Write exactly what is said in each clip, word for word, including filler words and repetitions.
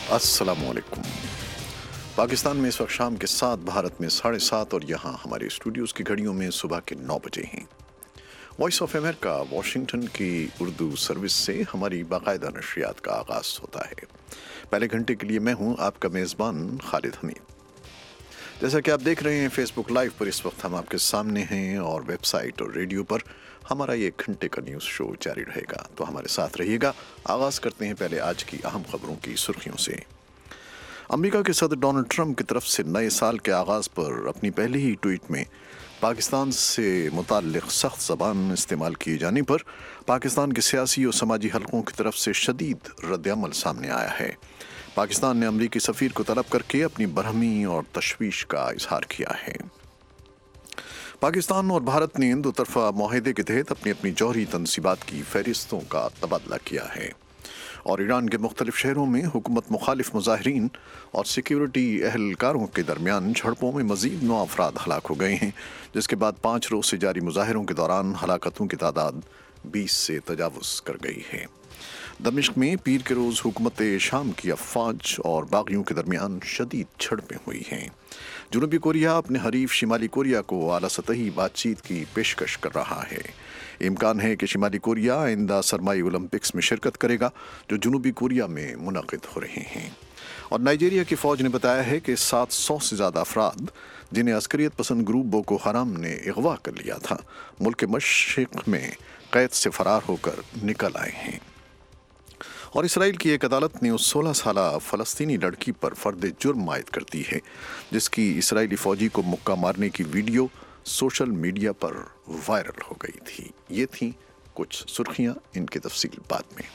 अस्सलाम वालेकुम। पाकिस्तान में इस वक्त शाम के सात, भारत में साढ़े सात और यहाँ हमारे स्टूडियोज़ की घड़ियों में सुबह के नौ बजे हैं। वॉइस ऑफ अमेरिका वाशिंगटन की उर्दू सर्विस से हमारी बाकायदा नशरियात का आगाज़ होता है। पहले घंटे के लिए मैं हूँ आपका मेज़बान खालिद हमीद। जैसा कि आप देख रहे हैं फेसबुक लाइव पर इस वक्त हम आपके सामने हैं और वेबसाइट और रेडियो पर हमारा ये घंटे का न्यूज़ शो जारी रहेगा, तो हमारे साथ रहिएगा। आगाज़ करते हैं पहले आज की अहम खबरों की सुर्खियों से। अमेरिका के सदर डोनाल्ड ट्रंप की तरफ से नए साल के आगाज़ पर अपनी पहली ही ट्वीट में पाकिस्तान से मुताल्लिक़ सख्त ज़बान इस्तेमाल किए जाने पर पाकिस्तान के सियासी और समाजी हलकों की तरफ से शदीद रद्द-ए-अमल सामने आया है। पाकिस्तान ने अमरीकी सफ़ीर को तलब करके अपनी बरहमी और तशवीश का इजहार किया है। पाकिस्तान और भारत ने दो तरफ़ा मुआहदे के तहत अपनी अपनी जौहरी तनसीबात की फहरिस्तों का तबादला किया है और ईरान के मुख्तलिफ शहरों में हुकूमत मुखालिफ मुजाहिरीन और सिक्योरिटी एहलकारों के दरमियान झड़पों में मज़ीद नौ अफराद हलाक हो गए हैं, जिसके बाद पाँच रोज़ से जारी मुजाहिरों के दौरान हलाकतों की तादाद बीस से तजावुज़ कर गई है। दमिश्क में पीर के रोज़ हुकूमत शाम की अफवाज और बागियों के दरमियान शदीद झड़पें हुई हैं। जनूबी कोरिया अपने हरीफ शिमाली कोरिया को आला सतही बातचीत की पेशकश कर रहा है। इम्कान है कि शिमाली कोरिया आइंदा सरमाई ओलंपिक्स में शिरकत करेगा जो जनूबी कोरिया में मुनक़िद हो रहे हैं। और नाइजीरिया की फ़ौज ने बताया है कि सात सौ से ज़्यादा अफराद जिन्हें अस्करियत पसंद ग्रुप बोको हराम ने अगवा कर लिया था, मुल्क के मशरिक़ में कैद से फ़रार होकर निकल आए हैं। और इसराइल की एक अदालत ने उस सोलह साला फ़लस्तीनी लड़की पर फ़र्द जुर्म आयद कर दी है जिसकी इसराइली फ़ौजी को मुक्का मारने की वीडियो सोशल मीडिया पर वायरल हो गई थी। ये थी कुछ सुर्खियां, इनकी तफसील बाद में।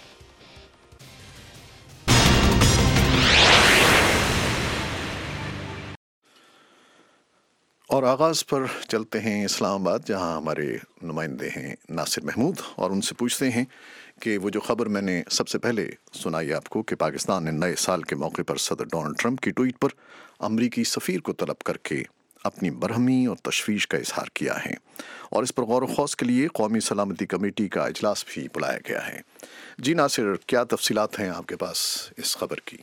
और आगाज़ पर चलते हैं इस्लामाबाद, जहां हमारे नुमाइंदे हैं नासिर महमूद, और उनसे पूछते हैं कि वो जो ख़बर मैंने सबसे पहले सुनाई आपको कि पाकिस्तान ने नए साल के मौके पर सदर डोनाल्ड ट्रंप की ट्वीट पर अमरीकी सफ़ीर को तलब करके अपनी बरहमी और तशवीश का इजहार किया है और इस पर गौर व खौस के लिए कौमी सलामती कमेटी का इजलास भी बुलाया गया है। जी नासिर, क्या तफसीलात हैं आपके पास इस खबर की?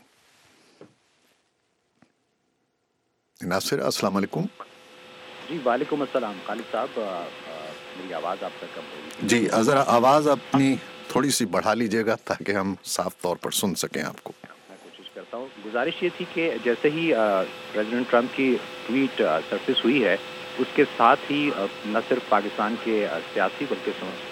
नासिर, अस्सलाम वालेकुम। जी वालेकुम अस्सलाम। खालिद साहब, मेरी आवाज़ आप तक कम होगी? जी, ज़रा आवाज़ अपनी थोड़ी सी बढ़ा लीजिएगा ताकि हम साफ तौर पर सुन सकें आपको। मैं कोशिश करता हूँ। गुजारिश ये थी कि जैसे ही प्रेसिडेंट ट्रंप की ट्वीट सरफेस हुई है, उसके साथ ही न सिर्फ पाकिस्तान के सियासी बल्कि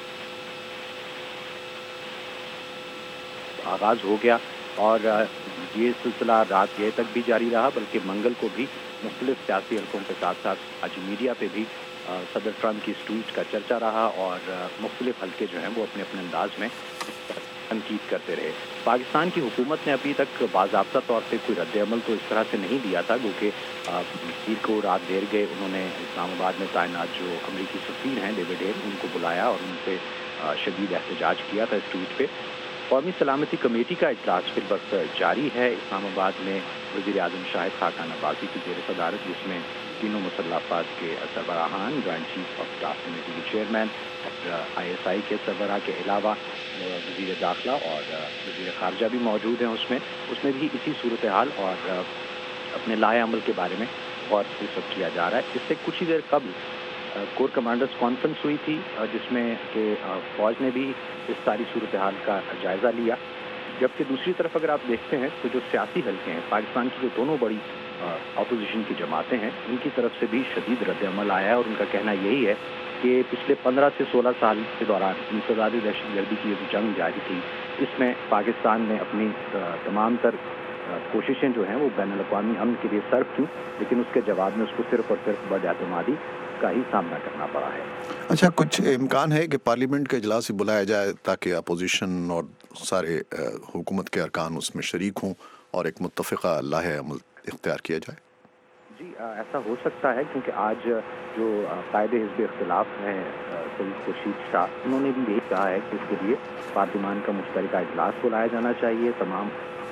आगाज़ हो गया और ये सिलसिला रात गए तक भी जारी रहा, बल्कि मंगल को भी मुख्तलिफ सियासी हलकों के साथ साथ आज मीडिया पे भी सदर ट्रंप की इस ट्वीट का चर्चा रहा और मुख्तलिफ हलके जो हैं वो अपने अपने अंदाज में तनकीद करते रहे। पाकिस्तान की हुकूमत ने अभी तक बाज़ाब्ता तौर पे कोई रद्द-ए-अमल तो इस तरह से नहीं दिया था, क्योंकि पीर को रात देर गए उन्होंने इस्लामाबाद में तैनात जो अमरीकी सफ़ीर हैं डेविड हेल, उनको बुलाया और उनसे शदीद एहतजाज किया था इस ट्वीट पे। कौमी सलामती कमेटी का इजलास फिर वक्त जारी है इस्लामाबाद में वज़ीर आज़म शाहिद खाकान अब्बासी की ज़ेर सदारत, जिसमें तीनों मुसल्लह अफ़वाज के सरबराहान, joint chief of staff committee के चेयरमैन, आई एस आई के सरबराह के अलावा वज़ीर दाखिला और वज़ीर ख़ारजा भी मौजूद हैं। उसमें उसमें भी इसी सूरत हाल और अपने लाए अमल के बारे में गौर इस वक्त किया जा रहा है। इससे कुछ ही देर कबल कोर कमांडर्स कॉन्फ्रेंस हुई थी, जिसमें कि फ़ौज ने भी इस सारी सूरत हाल का जायज़ा लिया। जबकि दूसरी तरफ अगर आप देखते हैं तो जो सियासी हलके हैं, पाकिस्तान की जो दोनों बड़ी अपोजिशन की जमातें हैं, उनकी तरफ से भी शदीद रद्द-ए-अमल आया है और उनका कहना यही है कि पिछले पंद्रह से सोलह साल के दौरान इंसदादी दहशतगर्दी की जो जंग जारी थी, इसमें पाकिस्तान ने अपनी तमाम तर कोशिशें जो हैं वो बैनुल-अक़वामी अमन के लिए सर्व की, लेकिन उसके जवाब में उसको सिर्फ और सिर्फ बदएतमादी का ही सामना करना पड़ा है। अच्छा, कुछ इम्कान है कि पार्लियामेंट का इजलास ही बुलाया जाए ताकि अपोजिशन और सारे हुकूमत के अरकान उसमें शरीक हों और एक मुत्तफ़िक़ा लाहे अमल इख्तियार किया जाए? जी, ऐसा हो सकता है, क्योंकि आज जो कायदे हिज़्ब इख्तिलाफ हैं सईद खुर्शीद शाह, उन्होंने भी यही कहा है कि इसके लिए पार्लिमान का मुश्तरका इजलास बुलाया जाना चाहिए, तमाम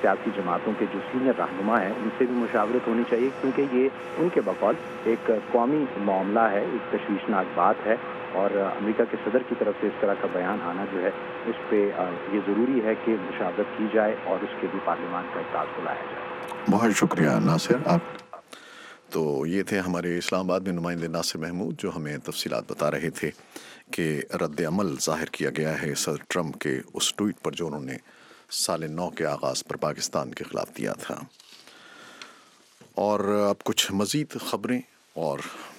سیاسی جماعتوں کے جو سینئر رہنما ہیں ان سے بھی مشاورت ہونی چاہیے، کیونکہ یہ ان کے بقول ایک قومی معاملہ ہے، ایک تشویشناک بات ہے، اور امریکہ کے صدر کی طرف سے اس طرح کا بیان آنا جو ہے اس پہ یہ ضروری ہے کہ مشاورت کی جائے اور اس کے بھی پارلیمان کا اجلاس بلایا جائے۔ بہت شکریہ ناصر آپ۔ تو یہ تھے ہمارے اسلام آباد میں نمائندے ناصر محمود جو ہمیں تفصیلات بتا رہے تھے کہ رد عمل ظاہر کیا گیا ہے صدر ٹرمپ کے اس ٹویٹ پر جو انہوں نے سال نو کے آغاز پر پاکستان کے خلاف دیا تھا۔ اور اب کچھ مزید خبریں اور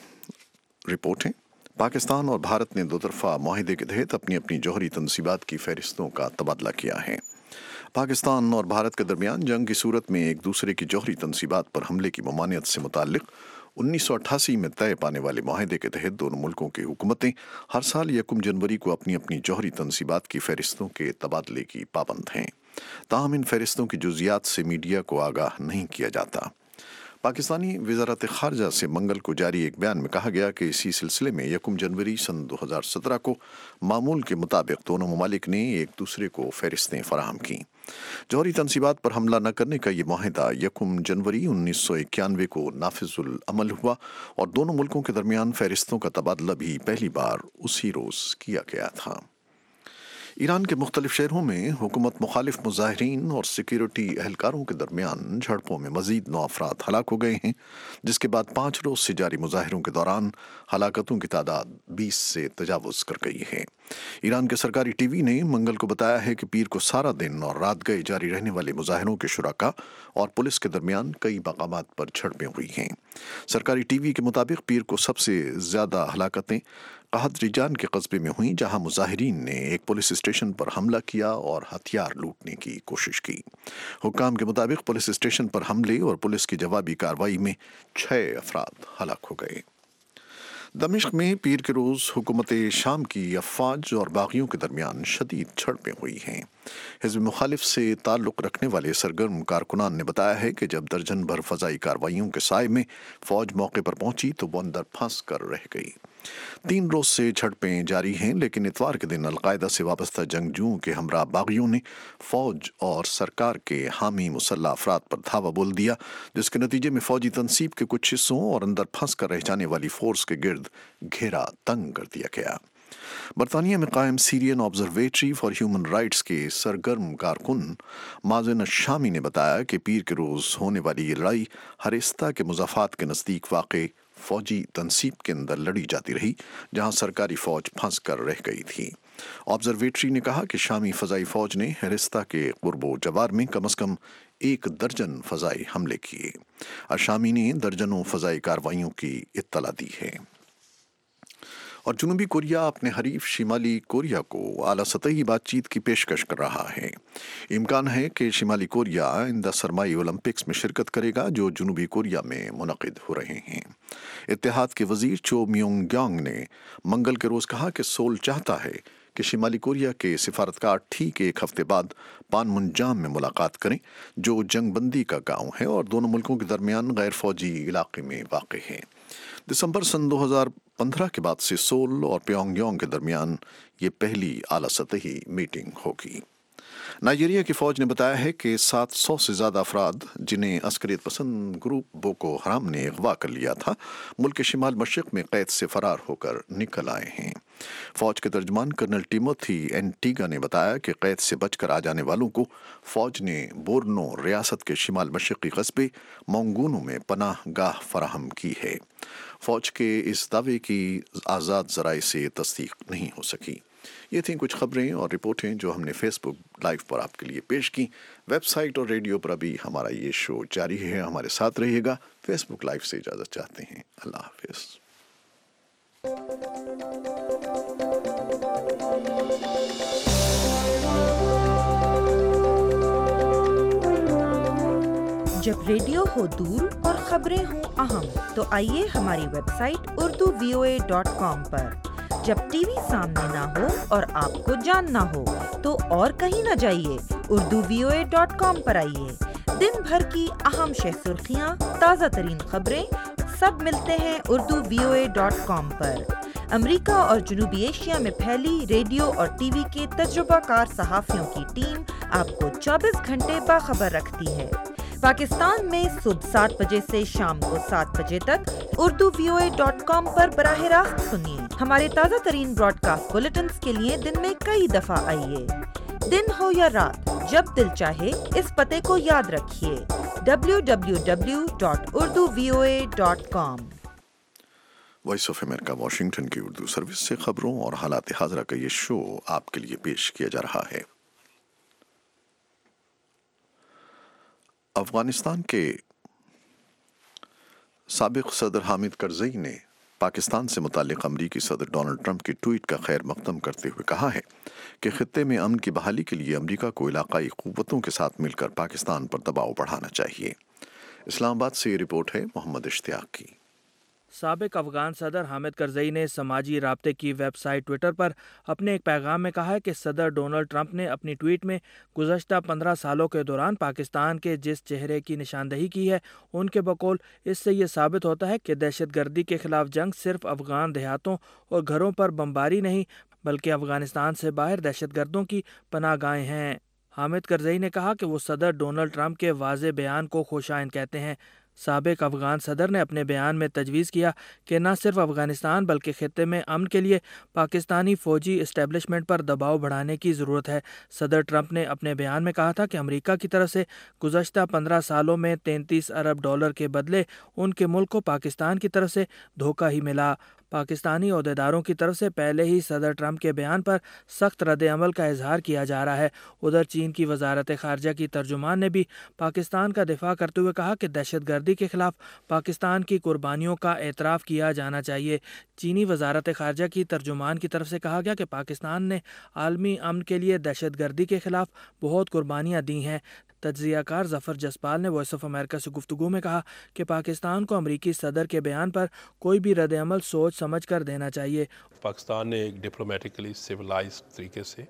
رپورٹیں۔ پاکستان اور بھارت نے دو طرفہ معاہدے کے تحت اپنی اپنی جوہری تنصیبات کی فہرستوں کا تبادلہ کیا ہے۔ پاکستان اور بھارت کے درمیان جنگ کی صورت میں ایک دوسرے کی جوہری تنصیبات پر حملے کی ممانعت سے متعلق انیس سو اٹھاسی میں طے پانے والے معاہدے کے تحت دونوں ملکوں کی حکومتیں ہر سال یکم جنوری کو اپنی اپنی جوہری تنصیبات کی فہرستوں کے تبادلے کی پابند ہیں۔ تاہم ان فہرستوں کی جزئیات سے میڈیا کو آگاہ نہیں کیا جاتا۔ پاکستانی وزارت خارجہ سے منگل کو جاری ایک بیان میں کہا گیا کہ اسی سلسلے میں یکم جنوری سن دو ہزار سترہ کو معمول کے مطابق دونوں ممالک نے ایک دوسرے کو فہرستیں فراہم کیں۔ جوہری تنصیبات پر حملہ نہ کرنے کا یہ معاہدہ یکم جنوری انیس سو اکیانوے کو نافذ العمل ہوا اور دونوں ملکوں کے درمیان فہرستوں کا تبادلہ بھی پہلی بار اسی روز کیا گیا تھا۔ ایران کے مختلف شہروں میں حکومت مخالف مظاہرین اور سیکیورٹی اہلکاروں کے درمیان جھڑپوں میں مزید نو افراد ہلاک ہو گئے ہیں، جس کے بعد پانچ روز سے جاری مظاہروں کے دوران ہلاکتوں کی تعداد بیس سے تجاوز کر گئی ہے۔ ایران کے سرکاری ٹی وی نے منگل کو بتایا ہے کہ پیر کو سارا دن اور رات گئے جاری رہنے والے مظاہروں کے شرکاء اور پولیس کے درمیان کئی مقامات پر جھڑپیں ہوئی ہیں۔ سرکاری ٹی وی کے مطابق پیر کو سب سے زیادہ ہلاکتیں قحط ریجان کے قصبے میں ہوئیں، جہاں مظاہرین نے ایک پولیس اسٹیشن پر حملہ کیا اور ہتھیار لوٹنے کی کوشش کی۔ حکام کے مطابق پولیس اسٹیشن پر حملے اور پولیس کی جوابی کارروائی میں چھ افراد ہلاک ہو گئے۔ دمشق میں پیر کے روز حکومت شام کی افواج اور باغیوں کے درمیان شدید جھڑپیں ہوئی ہیں۔ حزب مخالف سے تعلق رکھنے والے سرگرم کارکنان نے بتایا ہے کہ جب درجن بھر فضائی کارروائیوں کے سائے میں فوج موقع پر پہنچی تو وہ اندر پھنس کر رہ گئی۔ تین روز سے جھڑپیں جاری ہیں، لیکن اتوار کے دن القاعدہ سے وابستہ جنگجوؤں کے ہمراہ باغیوں نے فوج اور سرکار کے حامی مسلح افراد پر دھاوا بول دیا، جس کے نتیجے میں فوجی تنصیب کے کچھ حصوں اور اندر پھنس کر رہ جانے والی فورس کے گرد گھیرا تنگ کر دیا گیا۔ برطانیہ میں قائم Syrian observatory for human rights کے سرگرم کارکن مازن الشامی نے بتایا کہ پیر کے روز ہونے والی یہ لڑائی ہریستہ کے مضافات کے نزدیک واقع فوجی تنصیب کے اندر لڑی جاتی رہی، جہاں سرکاری فوج پھنس کر رہ گئی تھی۔ آبزرویٹری نے کہا کہ شامی فضائی فوج نے ہریستہ کے قرب و جوار میں کم از کم ایک درجن فضائی حملے کیے۔ الشامی نے درجنوں فضائی کارروائیوں کی اطلاع دی ہے۔ اور جنوبی کوریا اپنے حریف شمالی کوریا کو اعلیٰ سطحی بات چیت کی پیشکش کر رہا ہے۔ امکان ہے کہ شمالی کوریا آئندہ سرمائی اولمپکس میں شرکت کرے گا جو جنوبی کوریا میں منعقد ہو رہے ہیں۔ اتحاد کے وزیر چو میونگ گیانگ نے منگل کے روز کہا کہ سول چاہتا ہے کہ شمالی کوریا کے سفارتکار ٹھیک ایک ہفتے بعد پانمنجام میں ملاقات کریں، جو جنگ بندی کا گاؤں ہے اور دونوں ملکوں کے درمیان غیر فوجی علاقے میں واقع ہے۔ دسمبر سن دو ہزار پندرہ کے بعد سے سول اور پیونگ یانگ کے درمیان یہ پہلی اعلیٰ سطحی میٹنگ ہوگی۔ نائجیریا کی فوج نے بتایا ہے کہ سات سو سے زیادہ افراد جنہیں عسکریت پسند گروپ بوکو حرام نے اغوا کر لیا تھا، ملک کے شمال مشرق میں قید سے فرار ہو کر نکل آئے ہیں۔ فوج کے ترجمان کرنل ٹیموتھی اینٹیگا نے بتایا کہ قید سے بچ کر آ جانے والوں کو فوج نے بورنو ریاست کے شمال مشرقی قصبے مونگونو میں پناہ گاہ فراہم کی ہے۔ فوج کے اس دعوے کی آزاد ذرائع سے تصدیق نہیں ہو سکی۔ یہ تھیں کچھ خبریں اور رپورٹیں جو ہم نے فیس بک لائیو پر آپ کے لیے پیش کی۔ ویب سائٹ اور ریڈیو پر ابھی ہمارا یہ شو جاری ہے، ہمارے ساتھ رہیے گا۔ فیس بک لائیو سے اجازت چاہتے ہیں، اللہ حافظ۔ جب ریڈیو ہو دور اور خبریں ہوں اہم تو آئیے ہماری website Urdu V O A dot com پر۔ جب ٹی وی سامنے نہ ہو اور آپ کو جاننا ہو تو اور کہیں نہ جائیے، Urdu V O A dot com پر آئیے۔ دن بھر کی اہم شہ سرخیاں، تازہ ترین خبریں سب ملتے ہیں Urdu V O A dot com پر۔ امریکہ اور جنوبی ایشیا میں پھیلی ریڈیو اور ٹی وی کے تجربہ کار صحافیوں کی ٹیم آپ کو چوبیس گھنٹے باخبر رکھتی ہے۔ پاکستان میں صبح سات بجے سے شام کو سات بجے تک Urdu V O A dot com پر براہ راست سنیے۔ ہمارے تازہ ترین براڈ کاسٹ بلیٹنز کے لیے دن میں کئی دفعہ آئیے۔ دن ہو یا رات، جب دل چاہے اس پتے کو یاد رکھیے، W W W dot Urdu V O A dot com. Voice of America Washington کی اردو سروس سے خبروں اور حالات حاضرہ کا یہ شو آپ کے لیے پیش کیا جا رہا ہے۔ افغانستان کے سابق صدر حامد کرزئی نے پاکستان سے متعلق امریکی صدر ڈونلڈ ٹرمپ کی ٹویٹ کا خیر مقدم کرتے ہوئے کہا ہے کہ خطے میں امن کی بحالی کے لیے امریکہ کو علاقائی قوتوں کے ساتھ مل کر پاکستان پر دباؤ بڑھانا چاہیے۔ اسلام آباد سے یہ رپورٹ ہے محمد اشتیاق کی۔ سابق افغان صدر حامد کرزئی نے سماجی رابطے کی ویب سائٹ ٹویٹر پر اپنے ایک پیغام میں کہا ہے کہ صدر ڈونلڈ ٹرمپ نے اپنی ٹویٹ میں گزشتہ پندرہ سالوں کے دوران پاکستان کے جس چہرے کی نشاندہی کی ہے، ان کے بقول اس سے یہ ثابت ہوتا ہے کہ دہشت گردی کے خلاف جنگ صرف افغان دیہاتوں اور گھروں پر بمباری نہیں بلکہ افغانستان سے باہر دہشت گردوں کی پناہ گاہیں ہیں۔ حامد کرزئی نے کہا کہ وہ صدر ڈونلڈ ٹرمپ کے واضح بیان کو خوشائند کہتے ہیں۔ سابق افغان صدر نے اپنے بیان میں تجویز کیا کہ نہ صرف افغانستان بلکہ خطے میں امن کے لیے پاکستانی فوجی اسٹیبلشمنٹ پر دباؤ بڑھانے کی ضرورت ہے۔ صدر ٹرمپ نے اپنے بیان میں کہا تھا کہ امریکہ کی طرف سے گزشتہ پندرہ سالوں میں تینتیس ارب ڈالر کے بدلے ان کے ملک کو پاکستان کی طرف سے دھوکہ ہی ملا۔ پاکستانی عہدیداروں کی طرف سے پہلے ہی صدر ٹرمپ کے بیان پر سخت رد عمل کا اظہار کیا جا رہا ہے۔ ادھر چین کی وزارت خارجہ کی ترجمان نے بھی پاکستان کا دفاع کرتے ہوئے کہا کہ دہشت گردی کے خلاف پاکستان کی قربانیوں کا اعتراف کیا جانا چاہیے۔ چینی وزارت خارجہ کی ترجمان کی طرف سے کہا گیا کہ پاکستان نے عالمی امن کے لیے دہشت گردی کے خلاف بہت قربانیاں دی ہیں۔ تجزیہ کار ظفر جسپال نے وائس آف امریکہ سے گفتگو میں کہا کہ پاکستان کو امریکی صدر کے بیان پر کوئی بھی رد عمل سوچ سمجھ کر دینا چاہیے۔ پاکستان نے ایک ڈپلومیٹکلی سیولائزڈ طریقے سے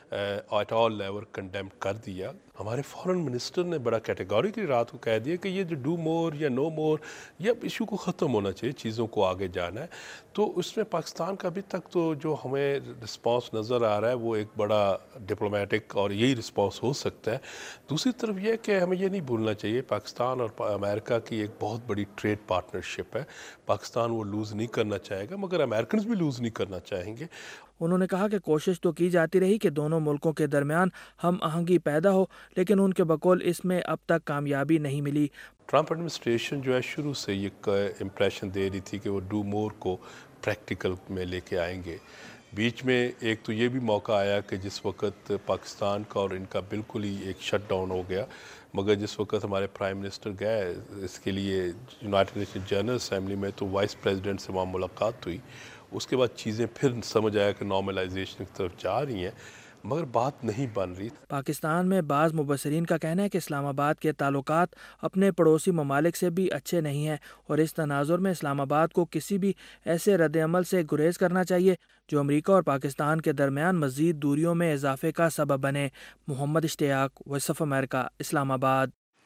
ایٹ آل لیول کنڈیم کر دیا۔ ہمارے فارن منسٹر نے بڑا کیٹیگوریکلی رات کو کہہ دیا کہ یہ جو ڈو مور یا نو مور، یہ اب ایشو کو ختم ہونا چاہیے، چیزوں کو آگے جانا ہے۔ تو اس میں پاکستان کا ابھی تک تو جو ہمیں رسپانس نظر آ رہا ہے وہ ایک بڑا ڈپلومیٹک اور یہی رسپانس ہو سکتا ہے۔ دوسری طرف یہ کہ ہمیں یہ نہیں بھولنا چاہیے پاکستان اور امریکہ کی ایک بہت بڑی ٹریڈ پارٹنرشپ ہے۔ پاکستان وہ لوز نہیں کرنا چاہے گا مگر امریکنز بھی لوز نہیں کرنا چاہیں گے۔ انہوں نے کہا کہ کوشش تو کی جاتی رہی کہ دونوں ملکوں کے درمیان ہم آہنگی پیدا ہو، لیکن ان کے بقول اس میں اب تک کامیابی نہیں ملی۔ ٹرمپ ایڈمنسٹریشن جو ہے شروع سے یہ امپریشن دے رہی تھی کہ وہ ڈو مور کو پریکٹیکل میں لے کے آئیں گے۔ بیچ میں ایک تو یہ بھی موقع آیا کہ جس وقت پاکستان کا اور ان کا بالکل ہی ایک شٹ ڈاؤن ہو گیا، مگر جس وقت ہمارے پرائم منسٹر گئے اس کے لیے یونائٹڈ نیشن جنرل اسمبلی میں تو وائس پریزیڈنٹ سے وہاں ملاقات ہوئی۔ اس کے بعد چیزیں پھر سمجھ آیا کہ نارملائزیشن کی طرف جا رہی ہیں مگر بات نہیں بن رہی۔ پاکستان میں بعض مبصرین کا کہنا ہے کہ اسلام آباد کے تعلقات اپنے پڑوسی ممالک سے بھی اچھے نہیں ہیں اور اس تناظر میں اسلام آباد کو کسی بھی ایسے رد عمل سے گریز کرنا چاہیے جو امریکہ اور پاکستان کے درمیان مزید دوریوں میں اضافے کا سبب بنے۔ محمد اشتیاق، وائس آف امریکہ، اسلام آباد۔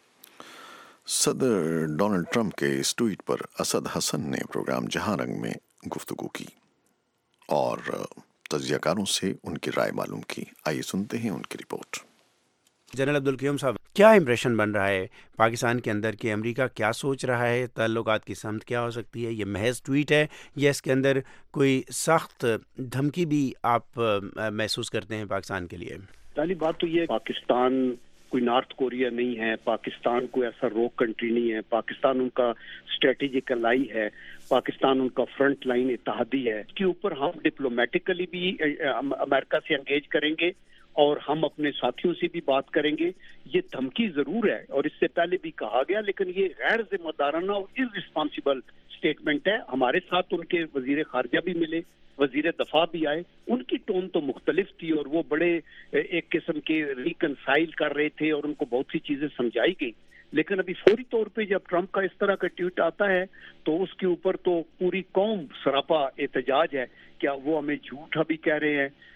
صدر ڈونلڈ ٹرمپ کے اس ٹویٹ پر اسد حسن نے پروگرام جہاں رنگ میں گفتگو کی اور تجزیہ کاروں سے ان کی رائے معلوم کی۔ آئیے سنتے ہیں ان کی رپورٹ۔ جنرل عبدالقیوم صاحب، کیا امپریشن بن رہا ہے پاکستان کے اندر کہ امریکہ کیا سوچ رہا ہے، تعلقات کی سمت کیا ہو سکتی ہے؟ یہ محض ٹویٹ ہے یا اس کے اندر کوئی سخت دھمکی بھی آپ محسوس کرتے ہیں پاکستان کے لیے؟ پہلی بات تو یہ پاکستان کوئی نارتھ کوریا نہیں ہے، پاکستان کوئی ایسا روک کنٹری نہیں ہے، پاکستان ان کا اسٹریٹجک الائی ہے، پاکستان ان کا فرنٹ لائن اتحادی ہے۔ اس کے اوپر ہم ڈپلومیٹکلی بھی امریکہ سے انگیج کریں گے اور ہم اپنے ساتھیوں سے بھی بات کریں گے۔ یہ دھمکی ضرور ہے اور اس سے پہلے بھی کہا گیا، لیکن یہ غیر ذمہ دارانہ اور ارریسپانسبل اسٹیٹمنٹ ہے۔ ہمارے ساتھ ان کے وزیر خارجہ بھی ملے، وزیر دفاع بھی آئے، ان کی ٹون تو مختلف تھی اور وہ بڑے ایک قسم کے ریکنسائل کر رہے تھے اور ان کو بہت سی چیزیں سمجھائی گئی۔ لیکن ابھی فوری طور پہ جب ٹرمپ کا اس طرح کا ٹویٹ آتا ہے تو اس کے اوپر تو پوری قوم سراپا احتجاج ہے۔ کیا وہ ہمیں جھوٹا بھی کہہ رہے ہیں،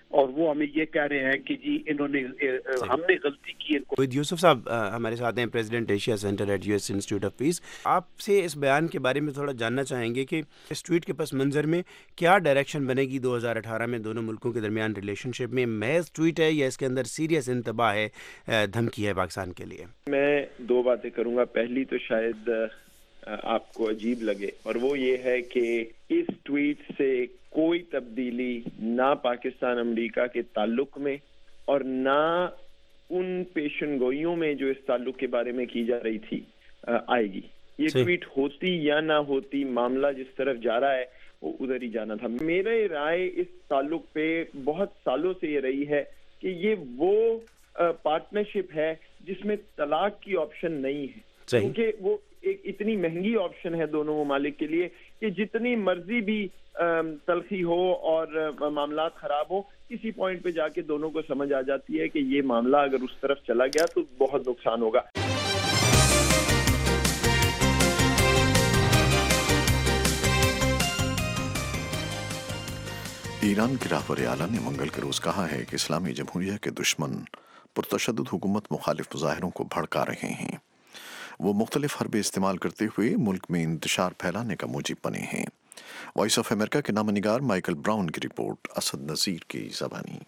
اور وہ ہمیں یہ کہہ رہے ہیں کہ جی انہوں نے ہم نے غلطی کی. وید یوسف صاحب ہمارے ساتھ ہیں، president Asia centre at U S institute of peace. آپ سے اس بیان کے بارے میں تھوڑا جاننا چاہیں گے کہ اس ٹویٹ کے پس منظر میں کیا ڈائریکشن بنے گی دو ہزار اٹھارہ میں دونوں ملکوں کے درمیان ریلیشن شپ میں؟ محض ٹویٹ ہے یا اس کے اندر سیریس انتباہ ہے، دھمکی ہے پاکستان کے لیے؟ میں دو باتیں کروں گا. پہلی تو شاید آپ کو عجیب لگے، اور وہ یہ ہے کہ اس ٹویٹ سے کوئی تبدیلی نہ پاکستان امریکہ کے تعلق میں اور نہ ان پیشن گوئیوں میں جو اس تعلق کے بارے میں کی جا رہی تھی آئے گی. یہ ٹویٹ ہوتی یا نہ ہوتی، معاملہ جس طرف جا رہا ہے وہ ادھر ہی جانا تھا. میرے رائے اس تعلق پہ بہت سالوں سے یہ رہی ہے کہ یہ وہ پارٹنرشپ ہے جس میں طلاق کی آپشن نہیں ہے، کیونکہ وہ ایک اتنی مہنگی آپشن ہے دونوں ممالک کے لیے کہ جتنی مرضی بھی تلخی ہو اور معاملات خراب ہو، کسی پوائنٹ پہ جا کے دونوں کو سمجھ آ جاتی ہے کہ یہ معاملہ اگر اس طرف چلا گیا تو بہت نقصان ہوگا. ایران کے رہبر اعلیٰ نے منگل کے روز کہا ہے کہ اسلامی جمہوریہ کے دشمن پرتشدد حکومت مخالف مظاہروں کو بھڑکا رہے ہیں. وہ مختلف حربے استعمال کرتے ہوئے ملک میں انتشار پھیلانے کا موجب بنے ہیں. وائس آف امریکہ کے نامہ نگار مائیکل براؤن کی رپورٹ، اسد نذیر کی زبانی.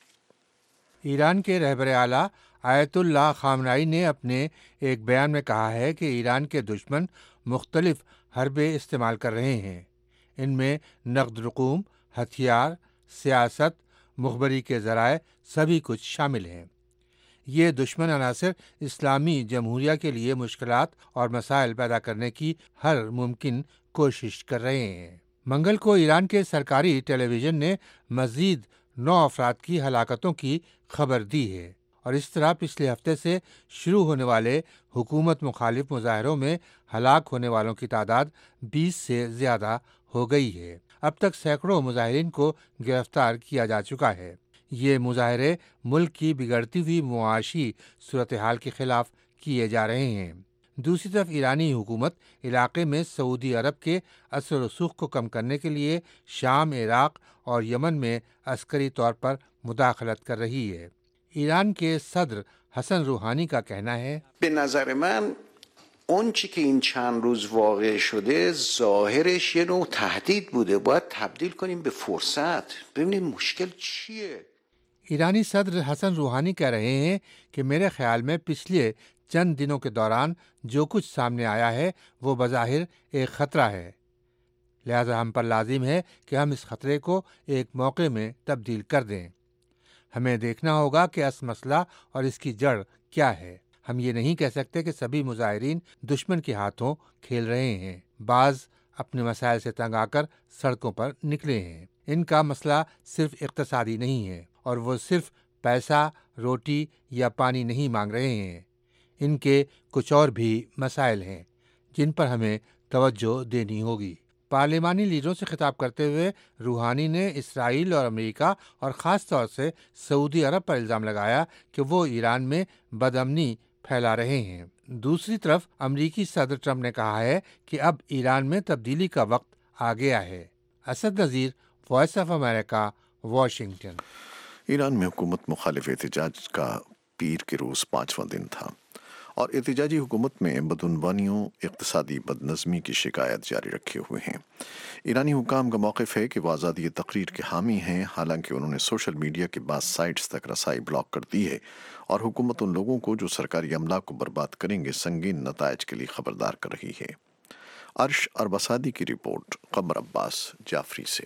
ایران کے رہبر اعلیٰ آیت اللہ خامنائی نے اپنے ایک بیان میں کہا ہے کہ ایران کے دشمن مختلف حربے استعمال کر رہے ہیں. ان میں نقد رقوم، ہتھیار، سیاست، مخبری کے ذرائع سبھی کچھ شامل ہیں. یہ دشمن عناصر اسلامی جمہوریہ کے لیے مشکلات اور مسائل پیدا کرنے کی ہر ممکن کوشش کر رہے ہیں. منگل کو ایران کے سرکاری ٹیلی ویژن نے مزید نو افراد کی ہلاکتوں کی خبر دی ہے، اور اس طرح پچھلے ہفتے سے شروع ہونے والے حکومت مخالف مظاہروں میں ہلاک ہونے والوں کی تعداد بیس سے زیادہ ہو گئی ہے. اب تک سینکڑوں مظاہرین کو گرفتار کیا جا چکا ہے. یہ مظاہرے ملک کی بگڑتی ہوئی معاشی صورتحال کے خلاف کیے جا رہے ہیں. دوسری طرف ایرانی حکومت علاقے میں سعودی عرب کے اثر و رسوخ کو کم کرنے کے لیے شام، عراق اور یمن میں عسکری طور پر مداخلت کر رہی ہے. ایران کے صدر حسن روحانی کا کہنا ہے، به نظر من اون چی که این چند روز واقع شده ظاهرش یه نوع تهدید بوده، باید تبدیل کنیم به فرصت، ببینیم مشکل چیه. ایرانی صدر حسن روحانی کہہ رہے ہیں کہ میرے خیال میں پچھلے چند دنوں کے دوران جو کچھ سامنے آیا ہے وہ بظاہر ایک خطرہ ہے، لہذا ہم پر لازم ہے کہ ہم اس خطرے کو ایک موقع میں تبدیل کر دیں. ہمیں دیکھنا ہوگا کہ اصل مسئلہ اور اس کی جڑ کیا ہے. ہم یہ نہیں کہہ سکتے کہ سبھی مظاہرین دشمن کے ہاتھوں کھیل رہے ہیں. بعض اپنے مسائل سے تنگ آ کر سڑکوں پر نکلے ہیں. ان کا مسئلہ صرف اقتصادی نہیں ہے، اور وہ صرف پیسہ، روٹی یا پانی نہیں مانگ رہے ہیں. ان کے کچھ اور بھی مسائل ہیں جن پر ہمیں توجہ دینی ہوگی. پارلیمانی لیڈروں سے خطاب کرتے ہوئے روحانی نے اسرائیل اور امریکہ اور خاص طور سے سعودی عرب پر الزام لگایا کہ وہ ایران میں بدامنی پھیلا رہے ہیں. دوسری طرف امریکی صدر ٹرمپ نے کہا ہے کہ اب ایران میں تبدیلی کا وقت آ گیا ہے. Asad Nazir, voice of America, Washington. Iran میں حکومت مخالف احتجاج کا پیر کے روز پانچواں دن تھا، اور احتجاجی حکومت میں بدعنوانیوں، اقتصادی بدنظمی کی شکایت جاری رکھے ہوئے ہیں. ایرانی حکام کا موقف ہے کہ وہ آزادی تقریر کے حامی ہیں، حالانکہ انہوں نے سوشل میڈیا کے بعض سائٹس تک رسائی بلاک کر دی ہے، اور حکومت ان لوگوں کو جو سرکاری عملہ کو برباد کریں گے سنگین نتائج کے لیے خبردار کر رہی ہے. عرش اربسادی کی رپورٹ، قمر عباس جعفری سے.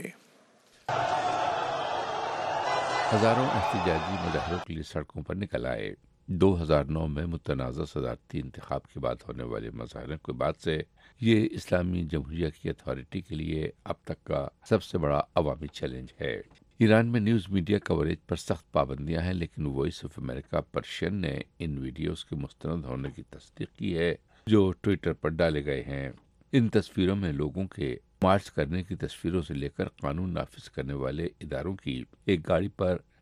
ہزاروں احتجاجی مظاہروں کے لیے سڑکوں پر نکل آئے. دو ہزار نو میں متنازع صدارتی انتخاب کے بعد ہونے والے مظاہروں کے بعد سے یہ اسلامی جمہوریہ کی اتھارٹی کے لیے اب تک کا سب سے بڑا عوامی چیلنج ہے. ایران میں نیوز میڈیا کوریج پر سخت پابندیاں ہیں، لیکن وائس آف امریکہ پرشین نے ان ویڈیوز کے مستند ہونے کی تصدیق کی ہے جو ٹویٹر پر ڈالے گئے ہیں. ان تصویروں میں لوگوں کے مارچ کرنے کی تصویروں سے لے کر قانون نافذ کرنے والے اداروں کی ایک گاڑی پر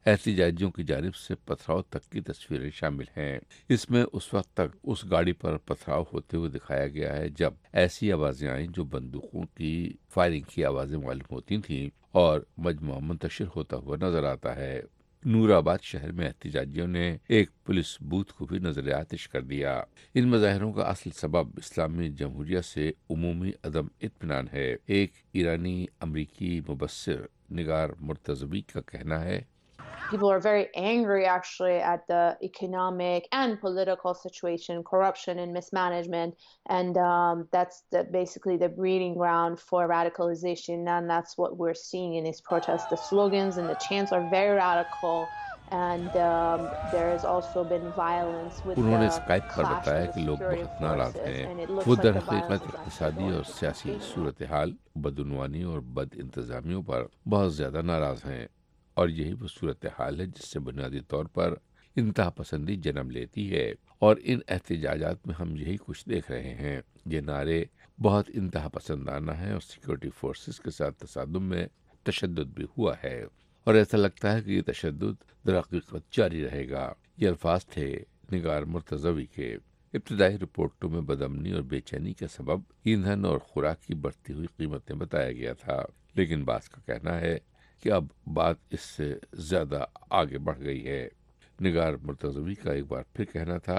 احتجاجیوں کی جانب سے پتھراؤ تک کی تصویریں شامل ہیں۔ اس میں اس وقت تک اس گاڑی پر پتھراؤ ہوتے ہوئے دکھایا گیا ہے جب ایسی آوازیں آئیں جو بندوقوں کی فائرنگ کی آوازیں معلوم ہوتی تھیں اور مجموعہ منتشر ہوتا ہوا نظر آتا ہے۔ نور آباد شہر میں احتجاجیوں نے ایک پولیس بوتھ کو بھی نظر آتش کر دیا۔ ان مظاہروں کا اصل سبب اسلامی جمہوریہ سے عمومی عدم اطمینان ہے۔ ایک ایرانی امریکی مبصر نگار مرتضوی کا کہنا ہے People are very angry actually at the economic and political situation, corruption and mismanagement, and um, that's the, basically the breeding ground for radicalization, and that's what we're seeing in these protests. The slogans and the chants are very radical, and um, there has also been violence with انہوں نے the Skype پر clash بتایا of کہ the لوگ security بہت ناراض forces, ہیں۔ and it looks وہ like the در حقیقت violence is actually اقتصادی going اور to سیاسی continue. صورتحال، بدعنوانی اور بد انتظامیوں پر بہت زیادہ ناراض ہیں، اور یہی وہ صورتحال ہے جس سے بنیادی طور پر انتہا پسندی جنم لیتی ہے۔ اور ان احتجاجات میں ہم یہی کچھ دیکھ رہے ہیں۔ یہ نعرے بہت انتہا پسندانہ ہیں اور سیکورٹی فورسز کے ساتھ تصادم میں تشدد بھی ہوا ہے، اور ایسا لگتا ہے کہ یہ تشدد در حقیقت جاری رہے گا۔ یہ الفاظ تھے نگار مرتضوی کے۔ ابتدائی رپورٹوں میں بدامنی اور بے چینی کا سبب ایندھن اور خوراک کی بڑھتی ہوئی قیمتیں بتایا گیا تھا، لیکن بعض کا کہنا ہے کہ اب بات اس سے زیادہ آگے بڑھ گئی ہے۔ نگار مرتضوی کا ایک بار پھر کہنا تھا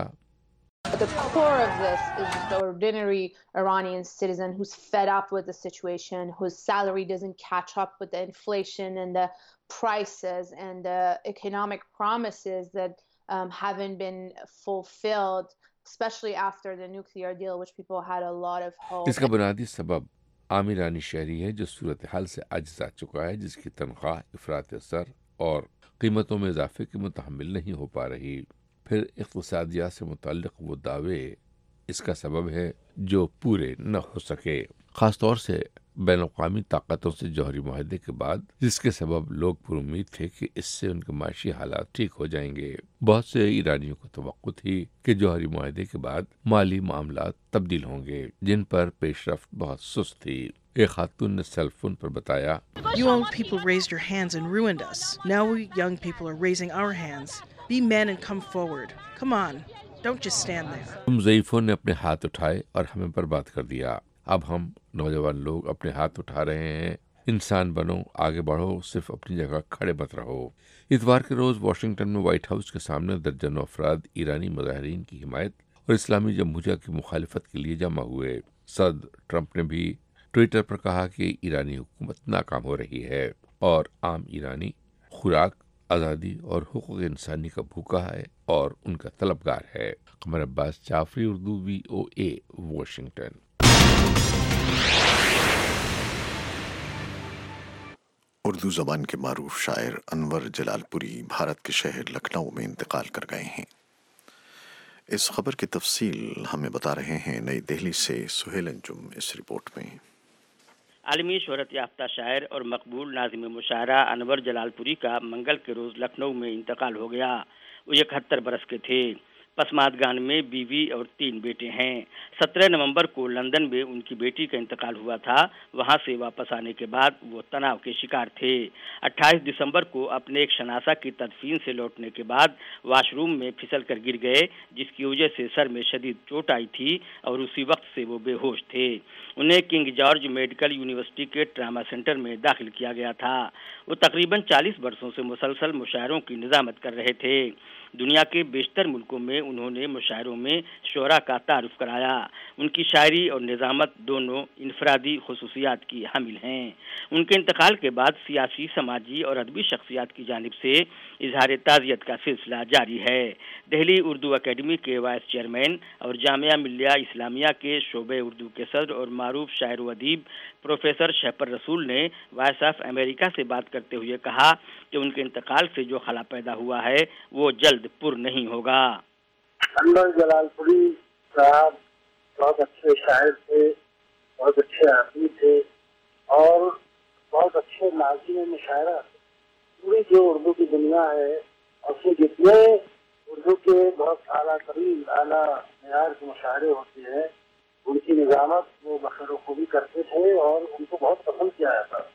At the core of this is just the ordinary Iranian citizen who's fed up with the situation, whose salary doesn't catch up with the inflation and the prices and the economic promises that um, haven't been fulfilled, especially after the nuclear deal, which people had a lot of hope. اس کا بنیادی سبب عام ایرانی شہری ہے جو صورتحال سے عاجز آ چکا ہے، جس کی تنخواہ افراط زر اور قیمتوں میں اضافے کی متحمل نہیں ہو پا رہی۔ پھر اقتصادیات سے متعلق وہ دعوے اس کا سبب ہے جو پورے نہ ہو سکے، خاص طور سے بین الاقوامی طاقتوں سے جوہری معاہدے کے بعد، جس کے سبب لوگ پر امید تھے کہ اس سے ان کے معاشی حالات ٹھیک ہو جائیں گے۔ بہت سے ایرانیوں کو توقع تھی کہ جوہری معاہدے کے بعد مالی معاملات تبدیل ہوں گے، جن پر پیش رفت بہت سست تھی۔ ایک خاتون نے سیل فون پر بتایا You old people raised your hands and ruined us. Now we young people are raising our hands. Be men and come forward. Come on. Don't just stand there. تم ضعیفوں نے اپنے ہاتھ اٹھائے اور ہمیں برباد کر دیا۔ اب ہم نوجوان لوگ اپنے ہاتھ اٹھا رہے ہیں۔ انسان بنو، آگے بڑھو، صرف اپنی جگہ کھڑے مت رہو۔ اتوار کے روز واشنگٹن میں وائٹ ہاؤس کے سامنے درجنوں افراد ایرانی مظاہرین کی حمایت اور اسلامی جمہوریہ کی مخالفت کے لیے جمع ہوئے۔ صدر ٹرمپ نے بھی ٹویٹر پر کہا کہ ایرانی حکومت ناکام ہو رہی ہے اور عام ایرانی خوراک، آزادی اور حقوق انسانی کا بھوکا ہے اور ان کا طلبگار ہے۔ Qamar Abbas Jafri, Urdu V O A, Washington. Urdu زبان کے معروف شاعر انور جلال پوری بھارت کے شہر لکھنؤ میں انتقال کر گئے ہیں۔ اس خبر کی تفصیل ہمیں بتا رہے ہیں نئی دہلی سے سہیل انجم اس رپورٹ میں۔ عالمی شہرت یافتہ شاعر اور مقبول ناظم مشاعرہ انور جلال پوری کا منگل کے روز لکھنؤ میں انتقال ہو گیا۔ وہ اکہتر برس کے تھے۔ پسماندگان میں بیوی اور تین بیٹے ہیں۔ سترہ نومبر کو لندن میں ان کی بیٹی کا انتقال ہوا تھا۔ وہاں سے واپس آنے کے بعد وہ تناؤ کے شکار تھے۔ اٹھائیس دسمبر کو اپنے ایک شناسہ کی تدفین سے لوٹنے کے بعد واش روم میں پھسل کر گر گئے، جس کی وجہ سے سر میں شدید چوٹ آئی تھی اور اسی وقت سے وہ بے ہوش تھے۔ انہیں کنگ جارج میڈیکل یونیورسٹی کے ٹراما سینٹر میں داخل کیا گیا تھا۔ وہ تقریباً چالیس برسوں سے مسلسل مشاعروں کی نظامت کر رہے تھے۔ دنیا کے بیشتر ملکوں میں انہوں نے مشاعروں میں شعراء کا تعارف کرایا۔ ان کی شاعری اور نظامت دونوں انفرادی خصوصیات کی حامل ہیں۔ ان کے انتقال کے بعد سیاسی، سماجی اور ادبی شخصیات کی جانب سے اظہار تعزیت کا سلسلہ جاری ہے۔ دہلی اردو اکیڈمی کے وائس چیئرمین اور جامعہ ملیہ اسلامیہ کے شعبہ اردو کے صدر اور معروف شاعر و ادیب پروفیسر شہپر رسول نے وائس آف امریکہ سے بات کرتے ہوئے کہا کہ ان کے انتقال سے جو خلا پیدا ہوا ہے وہ جلد پر نہیں ہوگا۔ انور جلال پوری صاحب بہت اچھے شاعر تھے، بہت اچھے آدمی تھے اور بہت اچھے ناظم مشاعرہ۔ پوری جو اردو کی دنیا ہے اس میں جتنے اردو کے بہت اعلیٰ ترین اعلیٰ معیار کے مشاعرے ہوتے ہیں، ان کی نظامت وہ بخیر و خوبی کرتے تھے اور ان کو بہت پسند کیا جاتا۔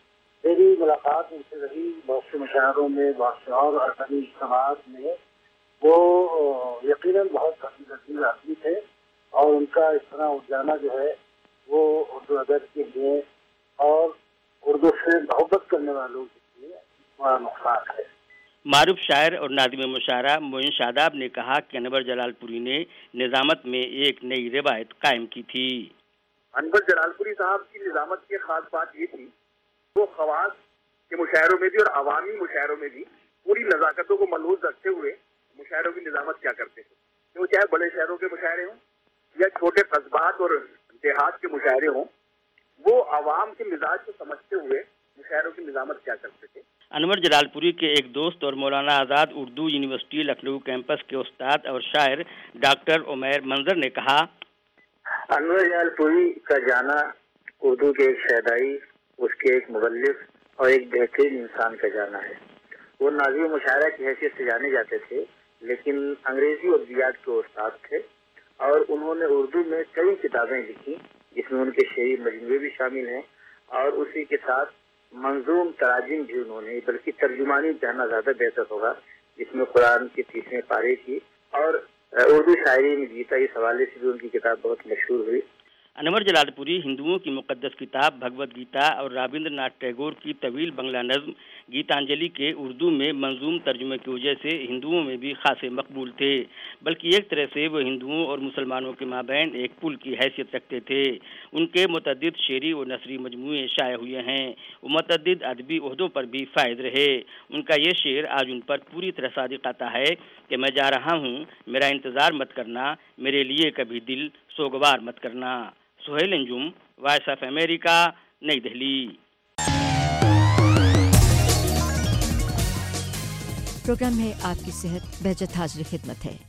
میری ملاقات ان سے رہی بہت سے مشاعروں میں، بہت سے اور عربی اجتماعات میں. وہ یقیناً بہت لذیذ آدمی تھے اور ان کا اس طرح اٹھ جانا جو ہے وہ اردو ادب کے لیے اور اردو سے محبت کرنے والوں کے لیے بڑا نقصان ہے. معروف شاعر اور ناظم مشاعرہ معین شاداب نے کہا کہ انور جلال پوری نے نظامت میں ایک نئی روایت قائم کی تھی. انور جلال پوری صاحب کی نظامت کی خاص بات یہ تھی، وہ خواص کے مشاعروں میں بھی اور عوامی مشاعروں میں بھی پوری نزاکتوں کو ملحوظ رکھتے ہوئے مشاعروں کی نظامت کیا کرتے تھے. وہ چاہے بڑے شہروں کے مشاعرے ہوں یا چھوٹے قصبات اور دیہات کے مشاعرے ہوں، وہ عوام کے مزاج کو سمجھتے ہوئے مشاعروں کی نظامت کیا کرتے تھے. انور جلال پوری کے ایک دوست اور مولانا آزاد اردو یونیورسٹی لکھنؤ کیمپس کے استاد اور شاعر ڈاکٹر عمیر منظر نے کہا، انور جلال پوری کا جانا اردو کے ایک شیدائی، اس کے ایک مغلف اور ایک بہترین انسان کا جانا ہے. وہ ناظم مشاعرہ کی حیثیت سے جانے جاتے تھے، لیکن انگریزی ادبیات کے استاد تھے اور انہوں نے اردو میں کئی کتابیں لکھی جس میں ان کے شعری مجموعے بھی شامل ہیں، اور اسی کے ساتھ منظوم تراجم بھی انہوں نے، بلکہ ترجمانی کہنا زیادہ بہتر ہوگا، جس میں قرآن کی تیسویں پارے کی اور اردو شاعری میں گیتا، اس حوالے سے بھی ان کی کتاب بہت مشہور ہوئی. انور جلال پوری ہندوؤں کی مقدس کتاب بھگوت گیتا اور رابندر ناتھ ٹیگور کی طویل بنگلہ نظم گیتانجلی کے اردو میں منظوم ترجمے کی وجہ سے ہندوؤں میں بھی خاصے مقبول تھے، بلکہ ایک طرح سے وہ ہندوؤں اور مسلمانوں کے مابین ایک پل کی حیثیت رکھتے تھے. ان کے متعدد شعری و نثری مجموعے شائع ہوئے ہیں. وہ متعدد ادبی عہدوں پر بھی فائز رہے. ان کا یہ شعر آج ان پر پوری طرح صادق آتا ہے کہ میں جا رہا ہوں، میرا انتظار مت کرنا، میرے لیے کبھی دل سوگوار مت کرنا. Suhail Anjum, voice of America, نئی دہلی. پروگرام ہے آپ کی صحت، بہجت حاضر خدمت ہے.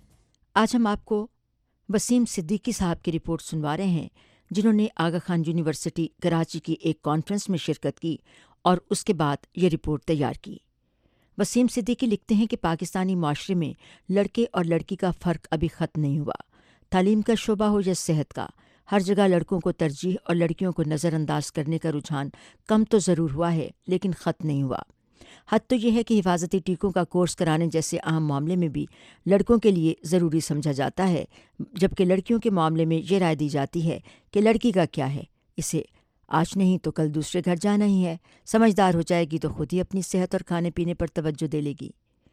آج ہم آپ کو وسیم صدیقی صاحب کی رپورٹ سنوا رہے ہیں، جنہوں نے آغا خان یونیورسٹی کراچی کی ایک کانفرنس میں شرکت کی اور اس کے بعد یہ رپورٹ تیار کی. وسیم صدیقی لکھتے ہیں کہ پاکستانی معاشرے میں لڑکے اور لڑکی کا فرق ابھی ختم نہیں ہوا. تعلیم کا شعبہ ہو یا صحت کا، ہر جگہ لڑکوں کو ترجیح اور لڑکیوں کو نظر انداز کرنے کا رجحان کم تو ضرور ہوا ہے، لیکن ختم نہیں ہوا. حد تو یہ ہے کہ حفاظتی ٹیکوں کا کورس کرانے جیسے اہم معاملے میں بھی لڑکوں کے لیے ضروری سمجھا جاتا ہے، جبکہ لڑکیوں کے معاملے میں یہ رائے دی جاتی ہے کہ لڑکی کا کیا ہے، اسے آج نہیں تو کل دوسرے گھر جانا ہی ہے، سمجھدار ہو جائے گی تو خود ہی اپنی صحت اور کھانے پینے پر توجہ دے لے گی.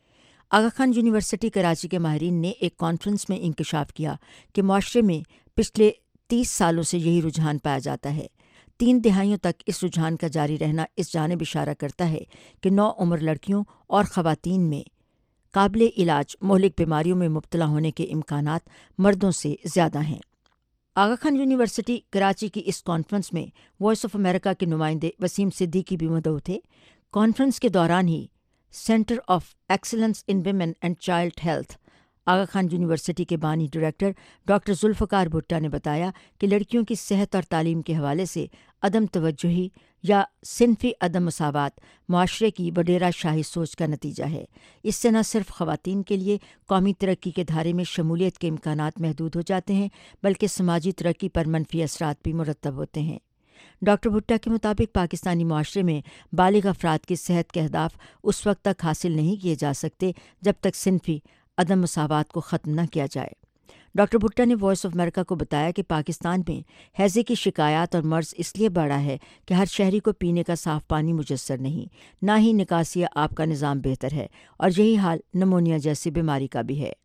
آغا خان یونیورسٹی کراچی کے ماہرین نے ایک کانفرنس میں انکشاف کیا کہ معاشرے میں پچھلے تیس سالوں سے یہی رجحان پایا جاتا ہے. تین دہائیوں تک اس رجحان کا جاری رہنا اس جانب اشارہ کرتا ہے کہ نو عمر لڑکیوں اور خواتین میں قابل علاج مہلک بیماریوں میں مبتلا ہونے کے امکانات مردوں سے زیادہ ہیں. آغا خان یونیورسٹی کراچی کی اس کانفرنس میں وائس آف امریکہ کے نمائندے وسیم صدیقی بھی مدعو تھے. کانفرنس کے دوران ہی centre of excellence in women and child health Aga Khan university کے بانی ڈائریکٹر ڈاکٹر ذوالفقار بھٹا نے بتایا کہ لڑکیوں کی صحت اور تعلیم کے حوالے سے عدم توجہی یا صنفی عدم مساوات معاشرے کی وڈیرہ شاہی سوچ کا نتیجہ ہے. اس سے نہ صرف خواتین کے لیے قومی ترقی کے دھارے میں شمولیت کے امکانات محدود ہو جاتے ہیں، بلکہ سماجی ترقی پر منفی اثرات بھی مرتب ہوتے ہیں. ڈاکٹر بھٹا کے مطابق پاکستانی معاشرے میں بالغ افراد کی صحت کے اہداف اس وقت تک حاصل نہیں کیے جا سکتے جب تک صنفی عدم مساوات کو ختم نہ کیا جائے. ڈاکٹر بھٹا نے وائس آف امریکہ کو بتایا کہ پاکستان میں ہیضے کی شکایات اور مرض اس لیے بڑھا ہے کہ ہر شہری کو پینے کا صاف پانی میسر نہیں، نہ ہی نکاسی آب کا نظام بہتر ہے، اور یہی حال نمونیا جیسی بیماری کا بھی ہے.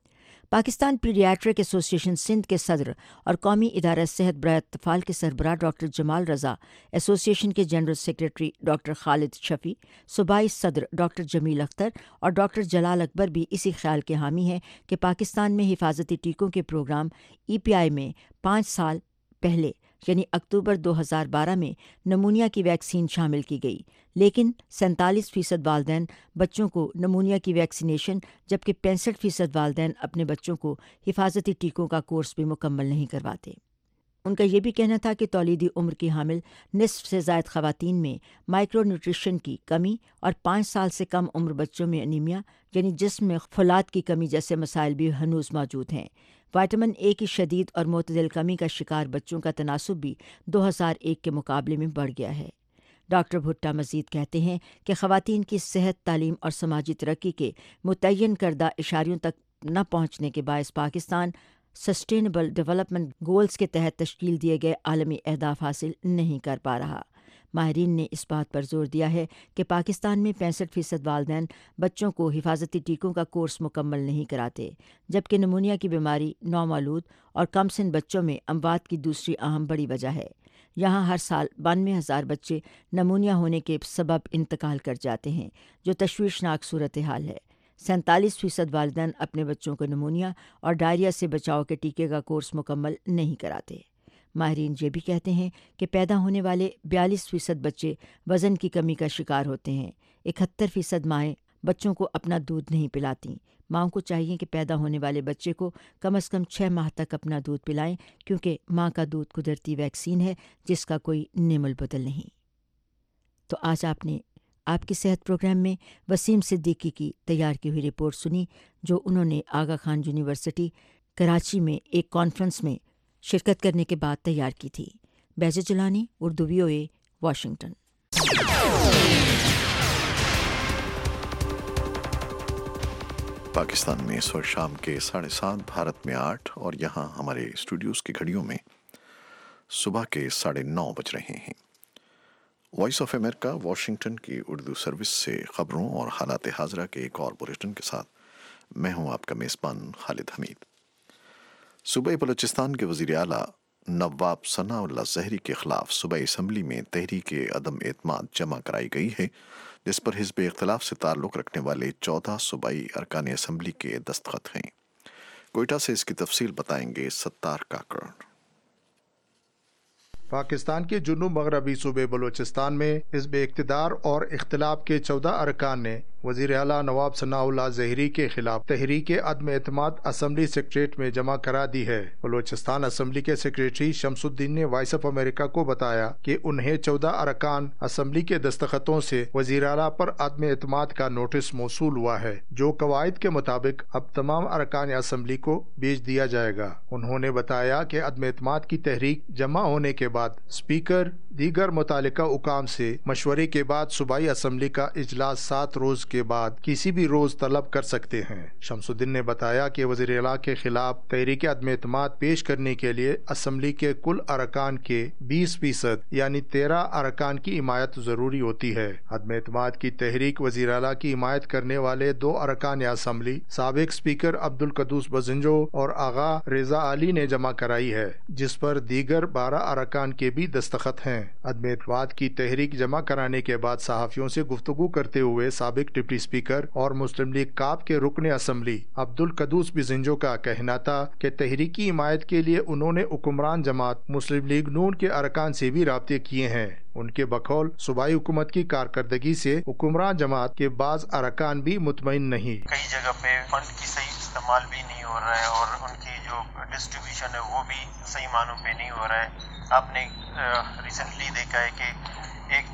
پاکستان پیڈیاٹرک ایسوسی ایشن سندھ کے صدر اور قومی ادارہ صحت برائے اطفال کے سربراہ ڈاکٹر جمال رضا، ایسوسی ایشن کے general secretary doctor Khalid Shafi, صوبائی صدر ڈاکٹر جمیل اختر اور ڈاکٹر جلال اکبر بھی اسی خیال کے حامی ہیں کہ پاکستان میں حفاظتی ٹیکوں کے پروگرام ای پی آئی میں پانچ سال پہلے یعنی اکتوبر دو ہزار بارہ میں نمونیا کی ویکسین شامل کی گئی، لیکن سینتالیس فیصد والدین بچوں کو نمونیا کی ویکسینیشن جبکہ پینسٹھ فیصد والدین اپنے بچوں کو حفاظتی ٹیکوں کا کورس بھی مکمل نہیں کرواتے. ان کا یہ بھی کہنا تھا کہ تولیدی عمر کی حامل نصف سے زائد خواتین میں مائکرو نیوٹریشن کی کمی اور پانچ سال سے کم عمر بچوں میں انیمیا یعنی جسم میں فولاد کی کمی جیسے مسائل بھی ہنوز موجود ہیں. وائٹامن اے کی شدید اور معتدل کمی کا شکار بچوں کا تناسب بھی دو ہزار ایک کے مقابلے میں بڑھ گیا ہے. ڈاکٹر بھٹا مزید کہتے ہیں کہ خواتین کی صحت، تعلیم اور سماجی ترقی کے متعین کردہ اشاریوں تک نہ پہنچنے کے باعث پاکستان سسٹینیبل ڈیولپمنٹ گولز کے تحت تشکیل دیے گئے عالمی اہداف حاصل نہیں کر پا رہا۔ ماہرین نے اس بات پر زور دیا ہے کہ پاکستان میں پینسٹھ فیصد والدین بچوں کو حفاظتی ٹیکوں کا کورس مکمل نہیں کراتے، جبکہ نمونیا کی بیماری نومولود اور کم سن بچوں میں اموات کی دوسری اہم بڑی وجہ ہے۔ یہاں ہر سال بانوے ہزار بچے نمونیا ہونے کے سبب انتقال کر جاتے ہیں، جو تشویشناک صورتحال ہے۔ سینتالیس فیصد والدین اپنے بچوں کو نمونیا اور ڈائریا سے بچاؤ کے ٹیکے کا کورس مکمل نہیں کراتے۔ ماہرین یہ بھی کہتے ہیں کہ پیدا ہونے والے بیالیس فیصد بچے وزن کی کمی کا شکار ہوتے ہیں۔ اکہتر فیصد مائیں بچوں کو اپنا دودھ نہیں پلاتیں۔ ماؤں کو چاہیے کہ پیدا ہونے والے بچے کو کم از کم چھ ماہ تک اپنا دودھ پلائیں، کیونکہ ماں کا دودھ قدرتی ویکسین ہے جس کا کوئی نعم البدل نہیں۔ تو آج آپ نے آپ کی صحت پروگرام میں وسیم صدیقی کی تیار کی ہوئی رپورٹ سنی، جو انہوں نے آغا خان یونیورسٹی کراچی میں ایک کانفرنس میں شرکت کرنے کے بعد تیار کی تھی۔ بیجے Jilani, Urdu V O A, Washington. Pakistan میں اس وقت شام کے ساڑھے سات، بھارت میں آٹھ، اور یہاں ہمارے اسٹوڈیوز کی گھڑیوں میں صبح کے ساڑھے نو بج رہے ہیں۔ وائس آف امریکہ واشنگٹن کی اردو سروس سے خبروں اور حالات حاضرہ کے ایک اور بلیٹن کے ساتھ میں ہوں آپ کا میزبان خالد حمید۔ صوبائی بلوچستان کے وزیر اعلیٰ نواب ثناء اللہ زہری کے خلاف صوبائی اسمبلی میں تحریک عدم اعتماد جمع کرائی گئی ہے، جس پر حزب اختلاف سے تعلق رکھنے والے چودہ صوبائی ارکان اسمبلی کے دستخط ہیں۔ کوئٹہ سے اس کی تفصیل بتائیں گے ستار کاکڑ۔ پاکستان کے جنوب مغربی صوبے بلوچستان میں حزب اقتدار اور اختلاف کے چودہ ارکان نے وزیر اعلیٰ نواب ثناء اللہ زہری کے خلاف تحریک عدم اعتماد اسمبلی سیکریٹریٹ میں جمع کرا دی ہے۔ بلوچستان اسمبلی کے سیکریٹری شمس الدین نے وائس آف امریکہ کو بتایا کہ انہیں چودہ ارکان اسمبلی کے دستخطوں سے وزیر اعلیٰ پر عدم اعتماد کا نوٹس موصول ہوا ہے، جو قواعد کے مطابق اب تمام ارکان اسمبلی کو بھیج دیا جائے گا۔ انہوں نے بتایا کہ عدم اعتماد کی تحریک جمع ہونے کے بعد اسپیکر دیگر متعلقہ حکام سے مشورے کے بعد صوبائی اسمبلی کا اجلاس سات روز کے بعد کسی بھی روز طلب کر سکتے ہیں۔ شمس الدین نے بتایا کہ وزیر اعلیٰ کے خلاف تحریک عدم اعتماد پیش کرنے کے لیے اسمبلی کے کل ارکان کے بیس فیصد یعنی تیرہ ارکان کی حمایت ضروری ہوتی ہے۔ عدم اعتماد کی تحریک وزیر اعلیٰ کی حمایت کرنے والے دو ارکان اسمبلی سابق اسپیکر عبدالقدوس بزنجو اور آغا رضا علی نے جمع کرائی ہے، جس پر دیگر بارہ ارکان کے بھی دستخط ہیں۔ عدم اعتماد کی تحریک جمع کرانے کے بعد صحافیوں سے گفتگو کرتے ہوئے سابق ڈپٹی اسپیکر اور مسلم لیگ کاپ کے رکن اسمبلی عبدالقدوس بزنجو کا کہنا تھا کہ تحریکی حمایت کے لیے انہوں نے حکمران جماعت مسلم لیگ نون کے ارکان سے بھی رابطے کیے ہیں۔ ان کے بقول صوبائی حکومت کی کارکردگی سے حکمران جماعت کے بعض ارکان بھی مطمئن نہیں۔ کئی جگہ پہ فنڈ کی صحیح استعمال بھی نہیں ہو رہا ہے اور ان کی جو ڈسٹریبیوشن ہے وہ بھی صحیح معنوں پہ نہیں ہو رہا ہے۔ آپ نے ریسنٹلی دیکھا ہے کہ ایک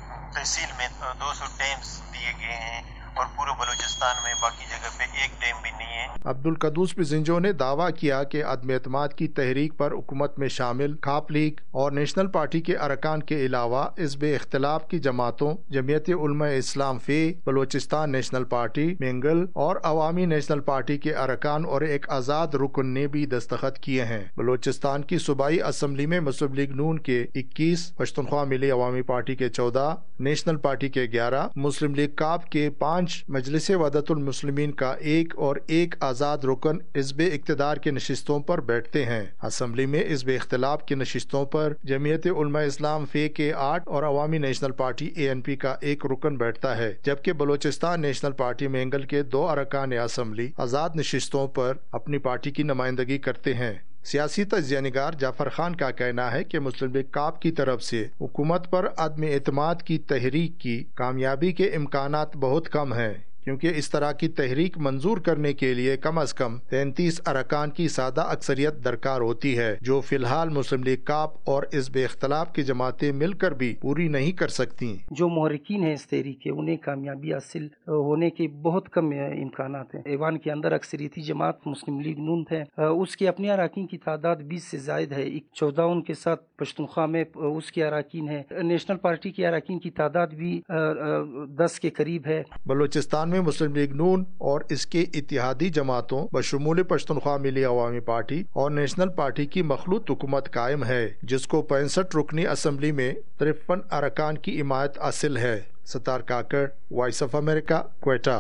تحصیل میں دو سو ڈیمز دیے گئے ہیں اور پورے بلوچستان میں باقی جگہ پہ ایک ڈیم بھی نہیں ہے۔ عبدالقدوس بزنجو نے دعویٰ کیا کہ عدم اعتماد کی تحریک پر حکومت میں شامل کاپ لیگ اور نیشنل پارٹی کے ارکان کے علاوہ حزب اختلاف کی جماعتوں جمعیت علماء اسلام فی، بلوچستان نیشنل پارٹی، مینگل اور عوامی نیشنل پارٹی کے ارکان اور ایک آزاد رکن نے بھی دستخط کیے ہیں۔ بلوچستان کی صوبائی اسمبلی میں مسلم لیگ نون کے اکیس، پشتونخوا ملی عوامی پارٹی کے چودہ، نیشنل پارٹی کے گیارہ، مسلم لیگ کاپ کے پانچ، مجلس وحدت المسلمین کا ایک اور ایک آزاد رکن حزب اقتدار کے نشستوں پر بیٹھتے ہیں۔ اسمبلی میں حزب اختلاف کی نشستوں پر جمعیت علماء اسلام فی کے آٹھ اور Awami national party A N P کا ایک رکن بیٹھتا ہے، جبکہ بلوچستان نیشنل پارٹی مینگل کے دو ارکان اسمبلی آزاد نشستوں پر اپنی پارٹی کی نمائندگی کرتے ہیں۔ سیاسی تجزیہ نگار جعفر خان کا کہنا ہے کہ مسلم لیگ کاپ کی طرف سے حکومت پر عدم اعتماد کی تحریک کی کامیابی کے امکانات بہت کم ہیں، کیونکہ اس طرح کی تحریک منظور کرنے کے لیے کم از کم تینتیس ارکان کی سادہ اکثریت درکار ہوتی ہے، جو فی الحال مسلم لیگ کاپ اور اس بے اختلاف کی جماعتیں مل کر بھی پوری نہیں کر سکتی۔ جو محرکین ہیں اس تحریک کے، انہیں کامیابی حاصل ہونے کے بہت کم امکانات ہیں۔ ایوان کے اندر اکثریتی جماعت مسلم لیگ نون ہے، اس کے اپنے اراکین کی تعداد بیس سے زائد ہے، چودہ ان کے ساتھ پشتونخوا میں اس کے اراکین ہے۔ نیشنل پارٹی کے اراکین کی تعداد بھی دس کے قریب ہے۔ بلوچستان میں مسلم لیگ نون اور اس کے اتحادی جماعتوں بشمول پشتونخوا ملی عوامی پارٹی اور نیشنل پارٹی کی مخلوط حکومت قائم ہے، جس کو پینسٹھ رکنی اسمبلی میں ترپن ارکان کی حمایت حاصل ہے۔ Sattar Kakar, voice of America, Quetta.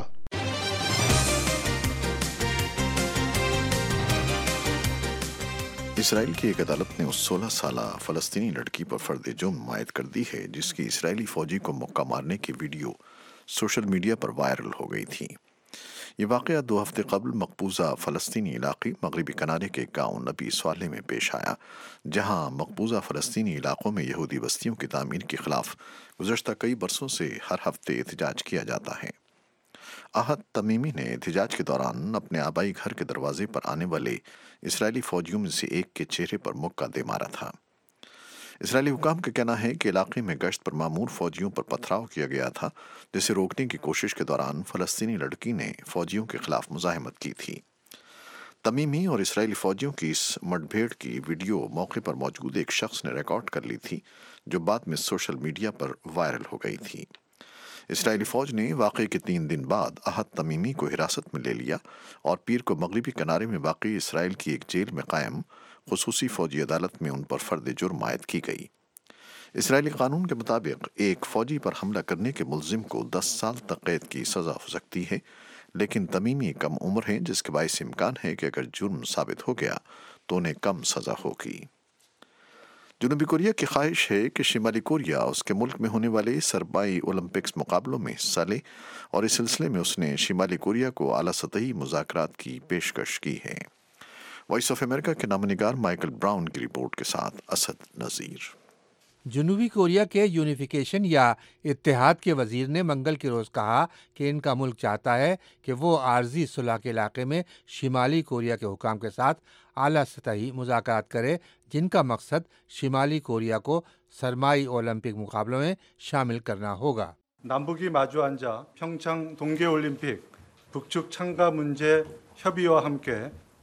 Israel کی ایک عدالت نے اس سولہ سالہ فلسطینی لڑکی پر فرد جرم عائد کر دی ہے جس کی اسرائیلی فوجی کو مکہ مارنے کی ویڈیو سوشل میڈیا پر وائرل ہو گئی تھی۔ یہ واقعہ دو ہفتے قبل مقبوضہ فلسطینی علاقے مغربی کنارے کے گاؤں نبی صالح میں پیش آیا، جہاں مقبوضہ فلسطینی علاقوں میں یہودی بستیوں کی تعمیر کے خلاف گزشتہ کئی برسوں سے ہر ہفتے احتجاج کیا جاتا ہے۔ احد تمیمی نے احتجاج کے دوران اپنے آبائی گھر کے دروازے پر آنے والے اسرائیلی فوجیوں میں سے ایک کے چہرے پر مکہ دے مارا تھا۔ اسرائیلی حکام کا کہنا ہے کہ علاقے میں گشت پر مامور فوجیوں پر پتھراؤ کیا گیا تھا، جسے روکنے کی کوشش کے دوران فلسطینی لڑکی نے فوجیوں کے خلاف مزاحمت کی تھی۔ تمیمی اور اسرائیلی فوجیوں کی اس مٹ بھیڑ کی ویڈیو موقع پر موجود ایک شخص نے ریکارڈ کر لی تھی، جو بعد میں سوشل میڈیا پر وائرل ہو گئی تھی۔ اسرائیلی فوج نے واقعے کے تین دن بعد احد تمیمی کو حراست میں لے لیا اور پیر کو مغربی کنارے میں واقع اسرائیل کی ایک جیل میں قائم خصوصی فوجی عدالت میں ان پر فرد جرم عائد کی گئی۔ اسرائیلی قانون کے مطابق ایک فوجی پر حملہ کرنے کے ملزم کو دس سال تک قید کی سزا ہو سکتی ہے، لیکن تمیمی کم عمر ہیں، جس کے باعث امکان ہے کہ اگر جرم ثابت ہو گیا تو انہیں کم سزا ہوگی۔ جنوبی کوریا کی خواہش ہے کہ شمالی کوریا اس کے ملک میں ہونے والے سربائی اولمپکس مقابلوں میں حصہ لے، اور اس سلسلے میں اس نے شمالی کوریا کو اعلیٰ سطحی مذاکرات کی پیشکش کی ہے۔ وائس آف امریکہ کے نامہ نگار مائیکل براؤن کی رپورٹ کے ساتھ اسد نذیر۔ جنوبی کوریا کے یونیفیکیشن یا اتحاد کے وزیر نے منگل کے روز کہا کہ ان کا ملک چاہتا ہے کہ وہ عارضی صلح کے علاقے میں شمالی کوریا کے حکام کے ساتھ اعلیٰ سطحی مذاکرات کرے، جن کا مقصد شمالی کوریا کو سرمائی اولمپک مقابلوں میں شامل کرنا ہوگا۔ 남북이 마주 앉아 평창 동계올림픽 북측 참가 문제 협의와 함께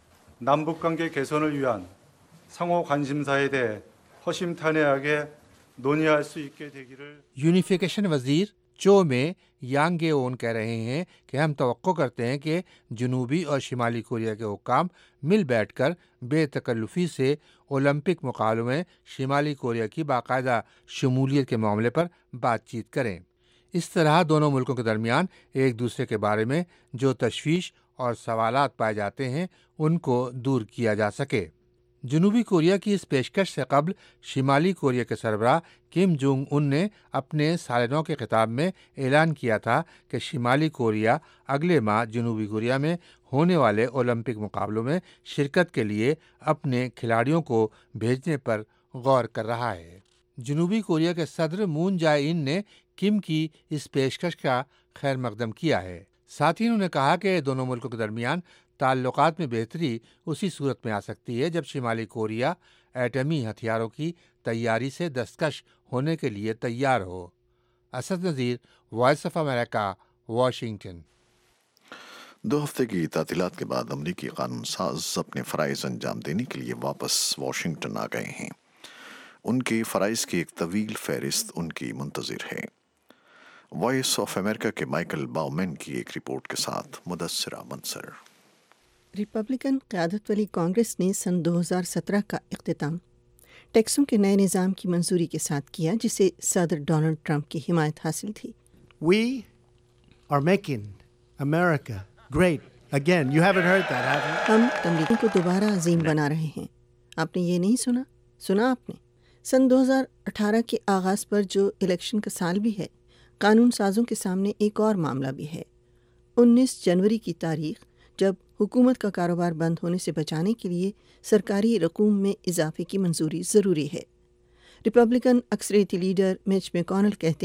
남북 관계 개선을 위한 상호 관심사에 대해 허심탄회하게 논의할 수 있게 되기를। یونیفیکیشن وزیر چو میں یانگ گے اون کہہ رہے ہیں کہ ہم توقع کرتے ہیں کہ جنوبی اور شمالی کوریا کے حکام مل بیٹھ کر بے تکلفی سے اولمپک مقابلوں میں شمالی کوریا کی باقاعدہ شمولیت کے معاملے پر بات چیت کریں۔ اس طرح دونوں ملکوں کے درمیان ایک دوسرے کے بارے میں جو تشویش اور سوالات پائے جاتے ہیں ان کو دور کیا جا سکے۔ جنوبی کوریا کی اس پیشکش سے قبل شمالی کوریا کے سربراہ کم جونگ ان نے اپنے سال نو کے خطاب میں اعلان کیا تھا کہ شمالی کوریا اگلے ماہ جنوبی کوریا میں ہونے والے اولمپک مقابلوں میں شرکت کے لیے اپنے کھلاڑیوں کو بھیجنے پر غور کر رہا ہے۔ جنوبی کوریا کے صدر مون جائے ان نے کم کی اس پیشکش کا خیر مقدم کیا ہے۔ ساتھ ہی انہوں نے کہا کہ دونوں ملکوں کے درمیان تعلقات میں بہتری اسی صورت میں آ سکتی ہے جب شمالی کوریا ایٹمی ہتھیاروں کی تیاری سے دستکش ہونے کے لیے تیار ہو۔ Asad Nazir, voice of America, Washington. دو ہفتے کی تعطیلات کے بعد امریکی قانون ساز اپنے فرائض انجام دینے کے لیے واپس واشنگٹن آ گئے ہیں۔ ان کے فرائض کی ایک طویل فہرست ان کی منتظر ہے۔ وائس آف امریکہ کے مائیکل باؤمین کی ایک رپورٹ کے ساتھ مدثرہ منصر۔ ریپبلکن قیادت والی کانگریس نے سن دو ہزار سترہ کا اختتام ٹیکسوں کے نئے نظام کی منظوری کے ساتھ کیا، جسے صدر ڈونلڈ ٹرمپ کی حمایت حاصل تھی۔ We are making America great again. You haven't heard that, have you? ہم امریکہ کو دوبارہ عظیم بنا رہے ہیں۔ آپ نے یہ نہیں سنا؟ سنا آپ نے؟ سن دو ہزار اٹھارہ کے آغاز پر جو الیکشن کا سال بھی ہے، قانون سازوں کے سامنے ایک اور معاملہ بھی ہے۔ انیس جنوری کی تاریخ، جب حکومت کا کاروبار بند ہونے سے بچانے کے لیے سرکاری رقوم میں اضافے کی منظوری ضروری ہے۔ ریپبلکن اکثریتی لیڈر مچ میکونل کہتے ہیں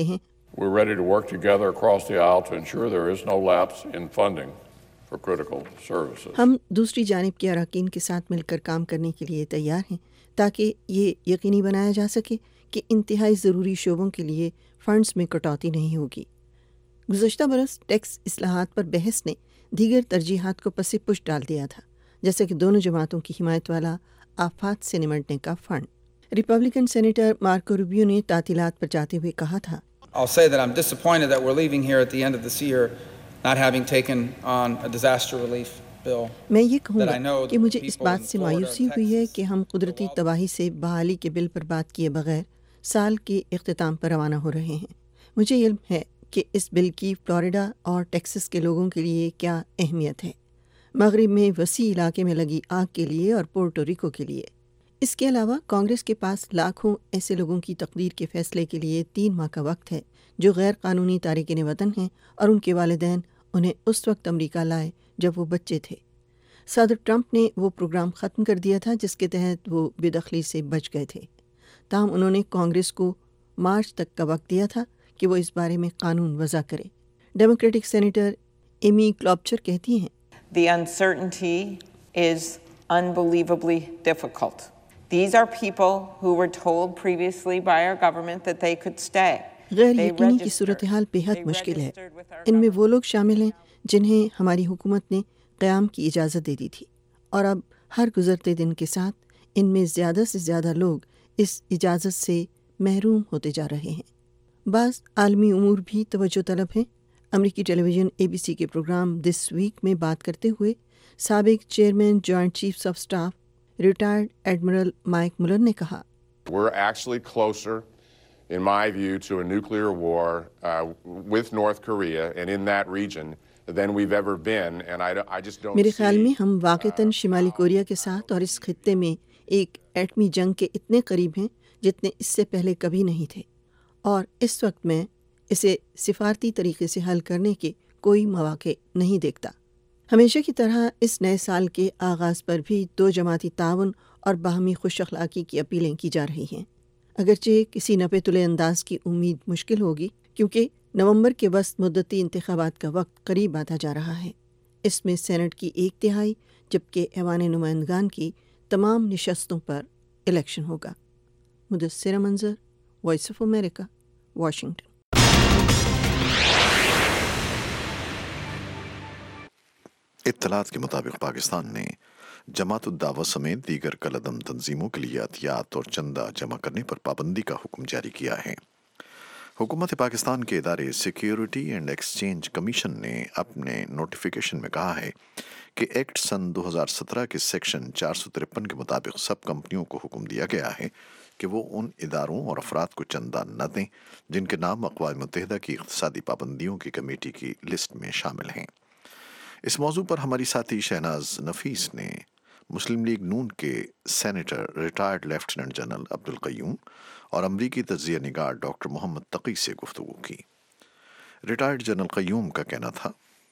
We're ready to work together across the aisle to ensure there is no lapse in funding for critical services. हम दूसरी जानिब के अरकान के साथ मिलकर काम करने के लिए तैयार हैं ताकि ये यकीनी बनाया जा सके कि इंतहाई ज़रूरी शोबों के लिए फंड्स में कटौती नहीं होगी। गुज़श्ता बरस टैक्स इस्लाहात पर बहस ने दीगर तरजीहात को पसे पुश डाल दिया था, जैसे कि दोनों जमातों की हिमायत वाला आफात से निमटने का fund. Republican senator Marco Rubio ने तातीलात पर जाते हुए कहा था, I'll say that I'm disappointed that we're leaving here at the end of this year not having taken on a disaster relief bill. मैं ये कहूँगा कि मुझे इस बात से मायूसी हुई है कि हम कुदरती तबाही से बहाली के बिल पर बात किए बगैर साल के इख्तिताम पर रवाना हो रहे हैं। मुझे इल्म है कि इस बिल की फ्लोरिडा और टेक्सास के लोगों के लिए क्या अहमियत है, मगरिब में वसी इलाके में लगी आग के लिए और पोर्टो रिको के लिए। इसके अलावा कांग्रेस के पास लाखों ऐसे लोगों की तकदीर के फैसले के लिए तीन माह का वक्त है जो गैर कानूनी तारिकीन वतन हैं और उनके वालिदैन उन्हें उस वक्त अमरीका लाए जब वो बच्चे थे। सदर ट्रंप ने वो प्रोग्राम ख़त्म कर दिया था जिसके तहत वो बेदखली से बच गए थे। ताहम उन्होंने कांग्रेस को मार्च तक का वक्त दिया था कि वो इस बारे में कानून वज़ा करे। डेमोक्रेटिक सेनेटर एमी क्लॉपचर कहती हैं, The uncertainty is unbelievably difficult. These are people who were told previously by our government that they could stay. गैर यकीनी की सूरत हाल बेहद मुश्किल है। इनमें वो लोग शामिल हैं जिन्हें हमारी हुकूमत ने क़याम की इजाज़त दे दी थी और अब हर गुज़रते दिन के साथ इनमें ज़्यादा से ज़्यादा लोग इस इजाज़त से महरूम होते जा रहे हैं। बाज़ आलमी उमूर भी तवज्जो तलब हैं। अमरीकी टेलीविज़न ए बी सी के प्रोग्राम दिस वीक में बात करते हुए साबिक chairman joint chiefs of staff retired admiral Mike Mullen ने कहा, We're actually closer, in my view, to a nuclear war uh, with North Korea and in that region than we've ever been, and I, I just don't मेरे see, ख्याल में हम वाक़तन शिमाली Korea के साथ और इस खित्ते में एक एटमी जंग के इतने करीब हैं जितने इससे पहले कभी नहीं थे, और इस वक्त मैं इसे सिफारती तरीके से हल करने के कोई मौक़े नहीं देखता। हमेशा की तरह इस नए साल के आगाज़ पर भी दो जमाती ताउन और बाहमी खुश अखलाक़ी की अपीलें की जा रही हैं। अगरचे किसी नपे तुले अंदाज की उम्मीद मुश्किल होगी क्योंकि नवंबर के वस्त मुद्दती इंतखाबात का वक्त करीब आता जा रहा है। इसमें सेनेट की एक तिहाई जबकि ऐवान नुमाइंदगान की तमाम निशस्तों पर इलेक्शन होगा। Mudassira Manzar, voice of America, Washington. इत्तलात के मुताबिक पाकिस्तान ने जमात-उद-दावा समेत दीगर कलअदम तंजीमों के लिए अतियात और चंदा जमा करने पर पाबंदी का हुक्म जारी किया है। हुकूमत पाकिस्तान के इदारे सिक्योरिटी एंड एक्सचेंज कमीशन ने अपने नोटिफिकेशन में कहा है कि एक्ट सन दो हज़ार सत्रह के सेक्शन चार सौ तिरपन के मुताबिक सब कंपनियों को हुक्म दिया गया है कि वो उन इदारों और अफराद को चंदा न दें जिनके नाम अक़वाम मुत्तहिदा की इक़्तिसादी पाबंदियों की कमेटी की लिस्ट में शामिल हैं। इस मौजू पर हमारी साथी शहनाज नफीस ने मुस्लिम लीग नून के senator retired lieutenant general Abdul Qayyum और अमरीकी तज्ज़िया निगार डॉक्टर मोहम्मद तकी से गुफ्तगू की। रिटायर्ड जनरल क़य्यूम का कहना था,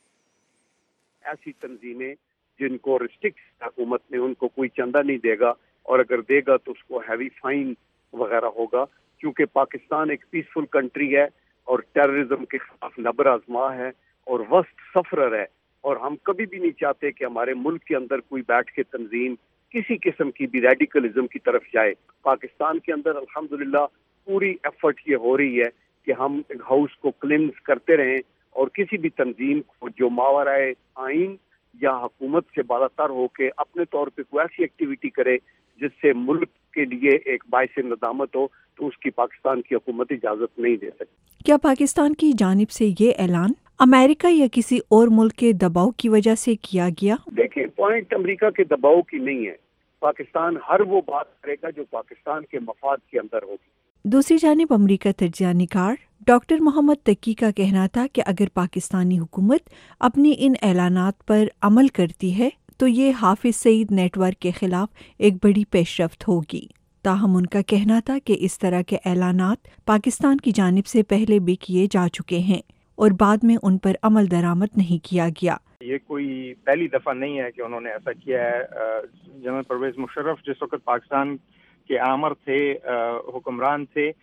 ऐसी तंजीमें जिनको रिस्ट्रिक्ट हुकूमत ने उनको कोई चंदा नहीं देगा और अगर देगा तो उसको हैवी फाइन वगैरह होगा, क्योंकि पाकिस्तान एक पीसफुल कंट्री है और टेररिज्म के खिलाफ नबर आजमा है और वस्त सफरर है, और हम कभी भी नहीं चाहते कि हमारे मुल्क के अंदर कोई बैठ के तंजीम किसी किस्म की भी रेडिकलिज्म की तरफ जाए। पाकिस्तान के अंदर अल्हम्दुलिल्लाह पूरी एफर्ट ये हो रही है कि हम हाउस को क्लिंस करते रहें और किसी भी तंजीम को जो मावराए आइन या हुकूमत से बालातर हो के अपने तौर पे कोई ऐसी एक्टिविटी करे जिससे मुल्क के लिए एक बाइस नदामत हो, तो उसकी पाकिस्तान की हुकूमत इजाज़त नहीं दे सकती। क्या पाकिस्तान की जानिब से ये ऐलान अमेरिका या किसी और मुल्क के दबाव की वजह से किया गया? देखिए, पॉइंट अमेरिका के दबाव की नहीं है। पाकिस्तान हर वो बात करेगा जो पाकिस्तान के मफाद के अंदर होगी। दूसरी जानिब अमरीका तज्ज़िया निगार डॉक्टर मोहम्मद तकी का कहना था कि अगर पाकिस्तानी हुकूमत अपनी इन ऐलानात पर अमल करती है तो ये हाफिज सईद नेटवर्क के खिलाफ एक बड़ी पेशरफ्त होगी। ताहम उनका कहना था कि इस तरह के ऐलानात पाकिस्तान की जानिब से पहले भी किए जा चुके हैं और बाद में उन पर अमल दरामद नहीं किया गया। ये कोई पहली दफा नहीं है कि उन्होंने ऐसा किया है। जनरल परवेज मुशर्रफ जिस वक्त पाकिस्तान के आमर थे, हुक्मरान थे,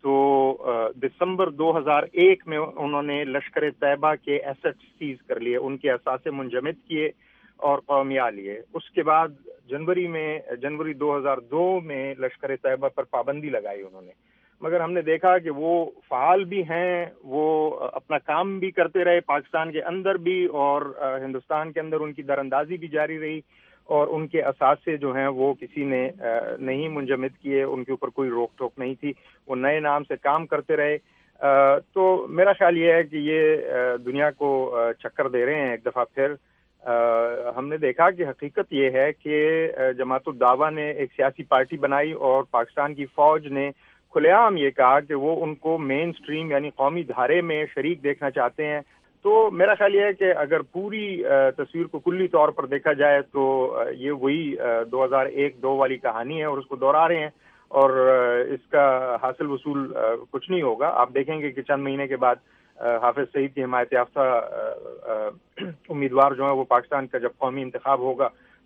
تو دسمبر دو ہزار ایک میں انہوں نے لشکر طیبہ کے ایسٹ سیز کر لیے، ان کے اثاثے منجمد کیے اور قومیہ لیے۔ اس کے بعد جنوری میں جنوری دو ہزار دو میں لشکر طیبہ پر پابندی لگائی انہوں نے، مگر ہم نے دیکھا کہ وہ فعال بھی ہیں، وہ اپنا کام بھی کرتے رہے پاکستان کے اندر بھی، اور ہندوستان کے اندر ان کی دراندازی بھی جاری رہی، اور ان کے اثاثے جو ہیں وہ کسی نے نہیں منجمد کیے، ان کے اوپر کوئی روک ٹوک نہیں تھی، وہ نئے نام سے کام کرتے رہے۔ تو میرا خیال یہ ہے کہ یہ دنیا کو چکر دے رہے ہیں ایک دفعہ پھر۔ ہم نے دیکھا کہ حقیقت یہ ہے کہ جماعت الدعوہ نے ایک سیاسی پارٹی بنائی اور پاکستان کی فوج نے کھلے عام یہ کہا کہ وہ ان کو مین سٹریم یعنی قومی دھارے میں شریک دیکھنا چاہتے ہیں۔ تو میرا خیال یہ ہے کہ اگر پوری تصویر کو کلی طور پر دیکھا جائے تو یہ وہی دو ہزار ایک دو والی کہانی ہے اور اس کو دوہرا رہے ہیں، اور اس کا حاصل وصول کچھ نہیں ہوگا۔ آپ دیکھیں گے کہ چند مہینے کے بعد حافظ سعید کی حمایت یافتہ امیدوار جو ہیں وہ پاکستان کا جب قومی انتخاب ہوگا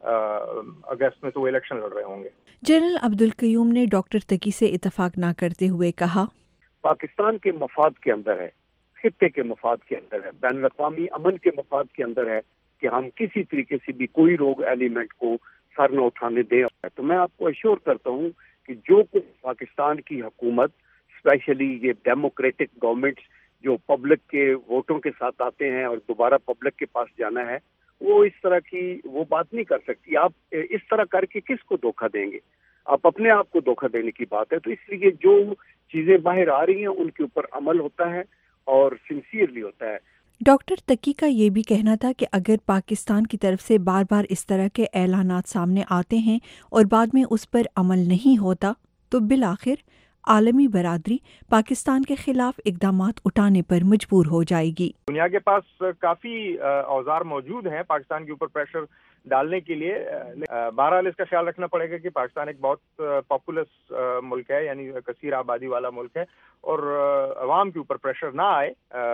اگست میں تو وہ الیکشن لڑ رہے ہوں گے۔ جنرل عبدالقیوم نے ڈاکٹر تقی سے اتفاق نہ کرتے ہوئے کہا، پاکستان کے مفاد کے اندر ہے، خطے کے مفاد کے اندر ہے، بین الاقوامی امن کے مفاد کے اندر ہے کہ ہم کسی طریقے سے بھی کوئی روگ ایلیمنٹ کو سر نہ اٹھانے دیں۔ تو میں آپ کو ایشور کرتا ہوں کہ جو کچھ پاکستان کی حکومت، اسپیشلی یہ ڈیموکریٹک گورنمنٹ جو پبلک کے ووٹوں کے ساتھ آتے ہیں اور دوبارہ پبلک کے پاس جانا ہے، وہ اس طرح کی وہ بات نہیں کر سکتی۔ آپ اس طرح کر کے کس کو دھوکہ دیں گے؟ آپ اپنے آپ کو دھوکہ دینے کی بات ہے۔ تو اس لیے جو چیزیں باہر آ رہی ہیں ان کے اوپر عمل ہوتا ہے اور سنسیئرلی ہوتا ہے۔ ڈاکٹر تقی کا یہ بھی کہنا تھا کہ اگر پاکستان کی طرف سے بار بار اس طرح کے اعلانات سامنے آتے ہیں اور بعد میں اس پر عمل نہیں ہوتا تو بالآخر عالمی برادری پاکستان کے خلاف اقدامات اٹھانے پر مجبور ہو جائے گی۔ دنیا کے پاس کافی اوزار موجود ہیں پاکستان کے اوپر پریشر ڈالنے کے لیے، بہرحال اس کا خیال رکھنا پڑے گا کہ پاکستان ایک بہت پاپولس ملک ہے، یعنی کثیر آبادی والا ملک ہے، اور عوام کے اوپر پریشر نہ آئے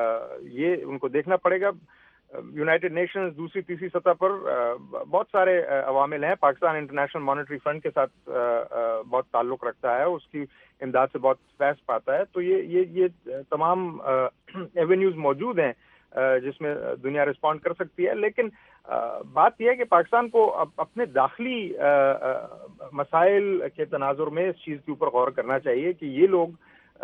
یہ ان کو دیکھنا پڑے گا۔ یونائٹڈ نیشنز دوسری تیسری سطح پر بہت سارے عوامل ہیں، پاکستان انٹرنیشنل مانیٹری فنڈ کے ساتھ بہت تعلق رکھتا ہے، اس کی امداد سے بہت فیض پاتا ہے، تو یہ یہ یہ تمام ایونیوز موجود ہیں جس میں دنیا رسپونڈ کر سکتی ہے۔ لیکن بات یہ ہے کہ پاکستان کو اپنے داخلی مسائل کے تناظر میں اس چیز کے اوپر غور کرنا چاہیے کہ یہ لوگ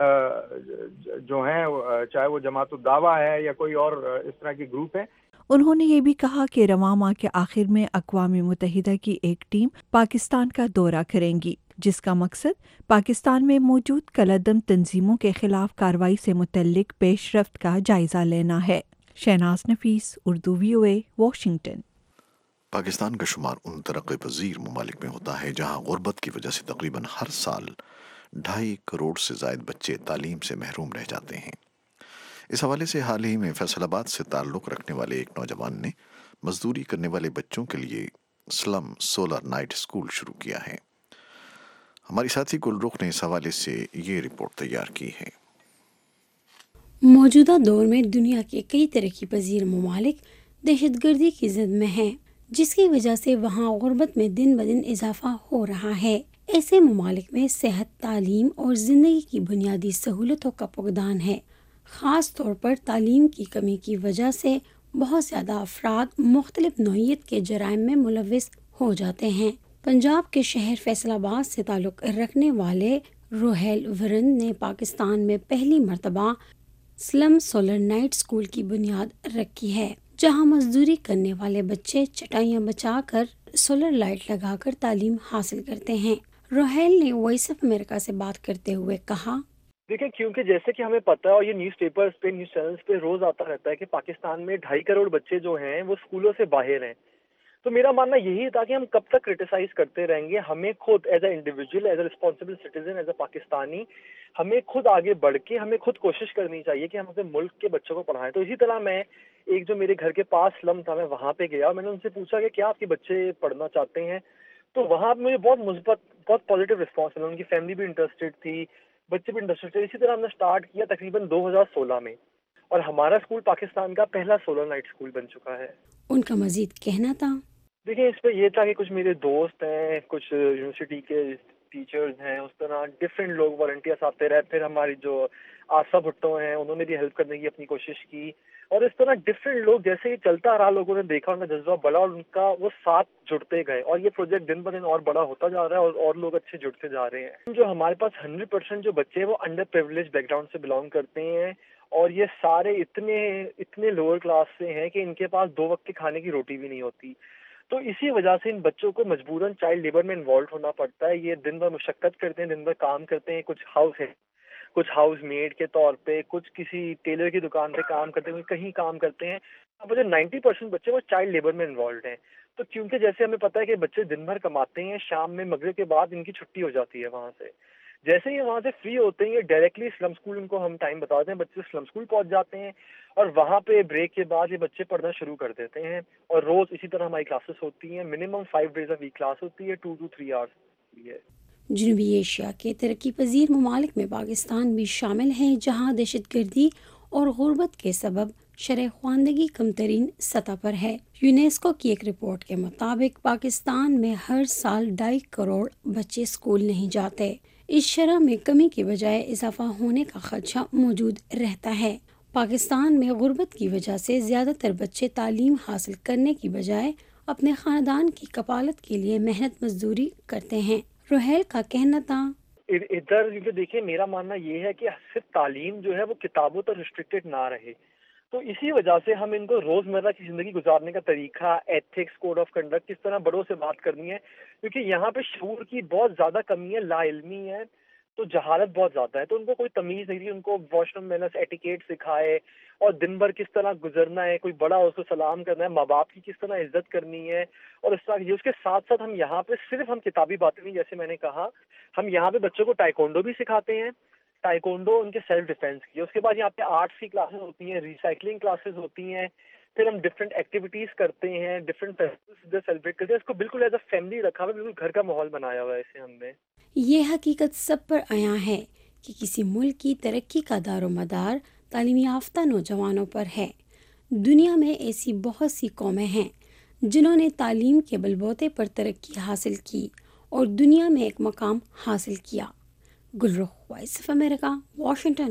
جو ہیں چاہے وہ جماعت الدعوہ ہے یا کوئی اور اس طرح کے گروپ ہیں۔ انہوں نے یہ بھی کہا کہ رواں ماہ کے آخر میں اقوام متحدہ کی ایک ٹیم پاکستان کا دورہ کریں گی، جس کا مقصد پاکستان میں موجود کالعدم تنظیموں کے خلاف کارروائی سے متعلق پیش رفت کا جائزہ لینا ہے۔ Shahnaz Nafees, Urdu V O A, Washington. Pakistan کا شمار ان ترقی پذیر ممالک میں ہوتا ہے جہاں غربت کی وجہ سے تقریباً ہر سال ڈھائی کروڑ سے زائد بچے تعلیم سے محروم رہ جاتے ہیں۔ اس حوالے سے حال ہی میں فیصل آباد سے تعلق رکھنے والے ایک نوجوان نے مزدوری کرنے والے بچوں کے لیے سلم سولر نائٹ اسکول شروع کیا ہے۔ ہماری ساتھی گل رخ نے اس حوالے سے یہ رپورٹ تیار کی ہے۔ موجودہ دور میں دنیا کے کئی ترقی پذیر ممالک دہشت گردی کی زد میں ہیں، جس کی وجہ سے وہاں غربت میں دن بدن اضافہ ہو رہا ہے۔ ایسے ممالک میں صحت، تعلیم اور زندگی کی بنیادی سہولتوں کا فقدان ہے۔ خاص طور پر تعلیم کی کمی کی وجہ سے بہت زیادہ افراد مختلف نوعیت کے جرائم میں ملوث ہو جاتے ہیں۔ پنجاب کے شہر فیصل آباد سے تعلق رکھنے والے روہیل ورند نے پاکستان میں پہلی مرتبہ سلم سولر نائٹ اسکول کی بنیاد رکھی ہے، جہاں مزدوری کرنے والے بچے چٹائیاں بچا کر سولر لائٹ لگا کر تعلیم حاصل کرتے ہیں۔ روہیل نے وائس آف امریکہ سے بات کرتے ہوئے کہا، دیکھیں کیونکہ جیسے کہ ہمیں پتہ ہے اور یہ نیوز پیپرز پہ نیوز چینلز پہ روز آتا رہتا ہے کہ پاکستان میں ڈھائی کروڑ بچے جو ہیں وہ اسکولوں سے باہر ہیں، تو میرا ماننا یہی تھا کہ ہم کب تک کرٹیسائز کرتے رہیں گے۔ ہمیں خود as a individual, as a responsible citizen, as a Pakistani, ہمیں خود آگے بڑھ کے ہمیں خود کوشش کرنی چاہیے کہ ہم اپنے ملک کے بچوں کو پڑھائیں۔ تو اسی طرح میں ایک جو میرے گھر کے پاس سلم تھا، میں وہاں پہ گیا اور میں نے ان سے پوچھا کہ کیا آپ کے بچے پڑھنا چاہتے ہیں، تو وہاں مجھے بہت مثبت، بہت پازیٹیو رسپانس ملا۔ ان کی فیملی بھی انٹرسٹیڈ تھی، بچے بھی انٹرسٹیڈ تھے۔ اسی طرح ہم نے اسٹارٹ کیا تقریباً دو ہزار سولہ میں، اور ہمارا اسکول پاکستان کا پہلا سولر نائٹ اسکول بن چکا ہے۔ ان کا مزید کہنا تھا، دیکھیں اس پہ یہ تھا کہ کچھ میرے دوست ہیں، کچھ یونیورسٹی کے ٹیچرز ہیں, اس طرح ڈفرینٹ لوگ والنٹیئرس آتے رہے. پھر ہماری جو آسا بھٹو ہیں انہوں نے بھی ہیلپ کرنے کی اپنی کوشش کی, اور اس طرح ڈفرینٹ لوگ جیسے یہ چلتا رہا, لوگوں نے دیکھا ان کا جذبہ بڑا اور ان کا وہ ساتھ جڑتے گئے, اور یہ پروجیکٹ دن بہ دن اور بڑا ہوتا جا رہا ہے, اور اور لوگ اچھے جڑتے جا رہے ہیں. جو ہمارے پاس ہنڈریڈ پرسینٹ جو بچے ہیں وہ انڈر پریویلیج بیک گراؤنڈ سے بلانگ کرتے ہیں, اور یہ سارے اتنے اتنے لوور کلاس سے ہیں کہ ان کے پاس دو وقت کے کھانے کی روٹی بھی نہیں ہوتی. تو اسی وجہ سے ان بچوں کو مجبوراً چائلڈ لیبر میں انوالو ہونا پڑتا ہے. یہ دن بھر مشقت کرتے ہیں, دن بھر کام کرتے ہیں, کچھ ہاؤس ہے کچھ ہاؤس میڈ کے طور پہ, کچھ کسی ٹیلر کی دکان پہ کام کرتے ہیں, کہیں کام کرتے ہیں. اب جو نائنٹی پرسینٹ بچے وہ چائلڈ لیبر میں انوالوڈ ہیں. تو کیونکہ جیسے ہمیں پتہ ہے کہ بچے دن بھر کماتے ہیں, شام میں مغرب کے بعد ان کی چھٹی ہو جاتی ہے وہاں سے. جیسے ہی وہاں سے فری ہوتے ہیں یہ ڈائریکٹلی سلم اسکول, ان کو ہم ٹائم بتاتے ہیں, بچے سلم اسکول پہنچ جاتے ہیں, اور وہاں پہ بریک کے بعد یہ بچے پڑھنا شروع کر دیتے ہیں. اور روز اسی طرح ہماری کلاسز ہوتی ہیں, minimum five days a week class ہوتی ہے, ٹو ٹو تھری آورس ہوتی ہے. جنوبی ایشیا کے ترقی پذیر ممالک میں پاکستان بھی شامل ہیں, جہاں دہشت گردی اور غربت کے سبب شرح خواندگی کم ترین سطح پر ہے. یونیسکو کی ایک رپورٹ کے مطابق پاکستان میں ہر سال ڈھائی کروڑ بچے اسکول نہیں جاتے. اس شرح میں کمی کے بجائے اضافہ ہونے کا خدشہ موجود رہتا ہے. پاکستان میں غربت کی وجہ سے زیادہ تر بچے تعلیم حاصل کرنے کی بجائے اپنے خاندان کی کفالت کے لیے محنت مزدوری کرتے ہیں. روحیل کا کہنا تھا ادھر کیونکہ دیکھیں میرا ماننا یہ ہے کہ صرف تعلیم جو ہے وہ کتابوں تک ریسٹرکٹیڈ نہ رہے, تو اسی وجہ سے ہم ان کو روزمرہ کی زندگی گزارنے کا طریقہ, ایتھکس, کوڈ آف کنڈکٹ, کس طرح بڑوں سے بات کرنی ہے, کیونکہ یہاں پہ شعور کی بہت زیادہ کمی ہے, لا علمی ہے, تو جہالت بہت زیادہ ہے. تو ان کو کوئی تمیز نہیں تھی, ان کو واش روم مینرز, ایٹیکیٹ سکھائے, اور دن بھر کس طرح گزرنا ہے, کوئی بڑا ہو اس کو سلام کرنا ہے, ماں باپ کی کس طرح عزت کرنی ہے, اور اس طرح. اس کے ساتھ ساتھ ہم یہاں پہ صرف ہم کتابی باتیں نہیں, جیسے میں نے کہا ہم یہاں پہ بچوں کو ٹائیکونڈو بھی سکھاتے ہیں, ٹائیکونڈو ان کے سیلف ڈیفینس کی. اس کے بعد یہاں پہ آرٹس کی کلاسز ہوتی ہیں, ریسائکلنگ کلاسز ہوتی ہیں, پھر ہم ڈفرینٹ ایکٹیویٹیز کرتے ہیں, ڈفرینٹ فیسٹیولز سیلیبریٹ کرتے ہیں. اس کو بالکل ایز اے فیملی رکھا ہوا ہے, بالکل گھر کا ماحول بنایا ہوا ہے اسے ہم نے. یہ حقیقت سب پر عیاں ہے کہ کسی ملک کی ترقی کا دار و مدار تعلیم یافتہ نوجوانوں پر ہے. دنیا میں ایسی بہت سی قومیں ہیں جنہوں نے تعلیم کے بلبوتے پر ترقی حاصل کی اور دنیا میں ایک مقام حاصل کیا. Gulrukh, voice of America, Washington.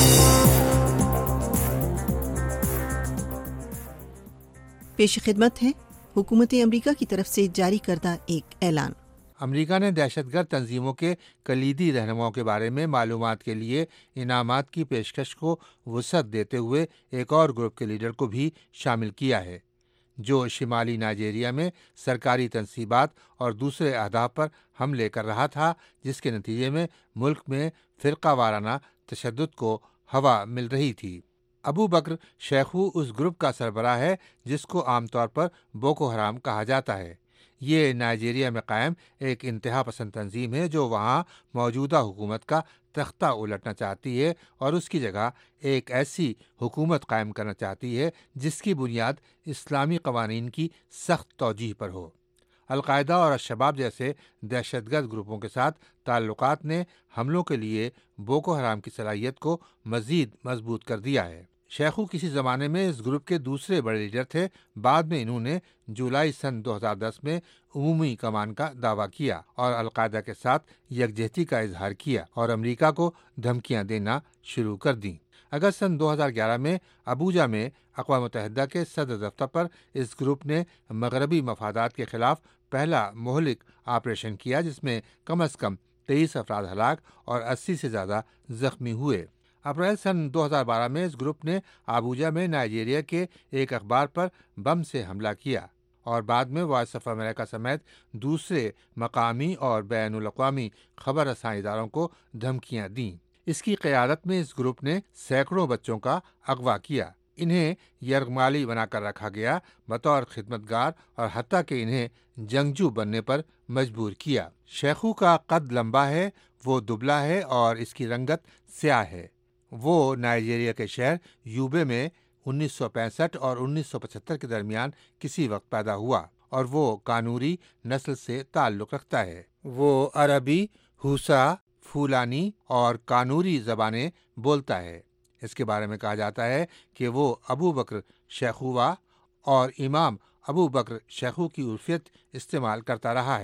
پیش خدمت ہے حکومت امریکہ کی طرف سے جاری کردہ ایک اعلان. امریکہ نے دہشت گرد تنظیموں کے کلیدی رہنماؤں کے بارے میں معلومات کے لیے انعامات کی پیشکش کو وسعت دیتے ہوئے ایک اور گروپ کے لیڈر کو بھی شامل کیا ہے جو شمالی نائجیریا میں سرکاری تنصیبات اور دوسرے اہداف پر حملے کر رہا تھا، جس کے نتیجے میں ملک میں فرقہ وارانہ تشدد کو ہوا مل رہی تھی. ابو بکر شیخو اس گروپ کا سربراہ ہے جس کو عام طور پر بوکو حرام کہا جاتا ہے. یہ نائجیریا میں قائم ایک انتہا پسند تنظیم ہے جو وہاں موجودہ حکومت کا تختہ الٹنا چاہتی ہے اور اس کی جگہ ایک ایسی حکومت قائم کرنا چاہتی ہے جس کی بنیاد اسلامی قوانین کی سخت توجیہ پر ہو. القاعدہ اور الشباب جیسے دہشت گرد گروپوں کے ساتھ تعلقات نے حملوں کے لیے بوکو حرام کی صلاحیت کو مزید مضبوط کر دیا ہے. شیخو کسی زمانے میں اس گروپ کے دوسرے بڑے لیڈر تھے. بعد میں انہوں نے جولائی سن دو ہزار دس میں عمومی کمان کا دعویٰ کیا اور القاعدہ کے ساتھ یکجہتی کا اظہار کیا اور امریکہ کو دھمکیاں دینا شروع کر دیں. اگست سن دو ہزار گیارہ میں ابوجا میں اقوام متحدہ کے صدر دفتر پر اس گروپ نے مغربی مفادات کے خلاف پہلا مہلک آپریشن کیا جس میں کم از کم تیئیس افراد ہلاک اور اسی سے زیادہ زخمی ہوئے. اپریل سن دو ہزار بارہ میں اس گروپ نے ابوجا میں نائجیریا کے ایک اخبار پر بم سے حملہ کیا اور بعد میں وائس آف امریکہ سمیت دوسرے مقامی اور بین الاقوامی خبر رساں اداروں کو دھمکیاں دیں. اس کی قیادت میں اس گروپ نے سینکڑوں بچوں کا اغوا کیا. انہیں یرغمالی بنا کر رکھا گیا بطور خدمتگار اور حتیٰ کہ انہیں جنگجو بننے پر مجبور کیا. شیخو کا قد لمبا ہے، وہ دبلا ہے اور اس کی رنگت سیاہ ہے. وہ نائجیریا کے شہر یوبے میں انیس سو پینسٹھ اور انیس سو پچہتر کے درمیان کسی وقت پیدا ہوا اور وہ کانوری نسل سے تعلق رکھتا ہے. وہ عربی، ہوسا، فولانی اور کانوری زبانیں بولتا ہے. اس کے بارے میں کہا جاتا ہے کہ وہ ابو بکر شیخووا اور امام ابو بکر شیخو کی عرفیت استعمال کرتا رہا ہے.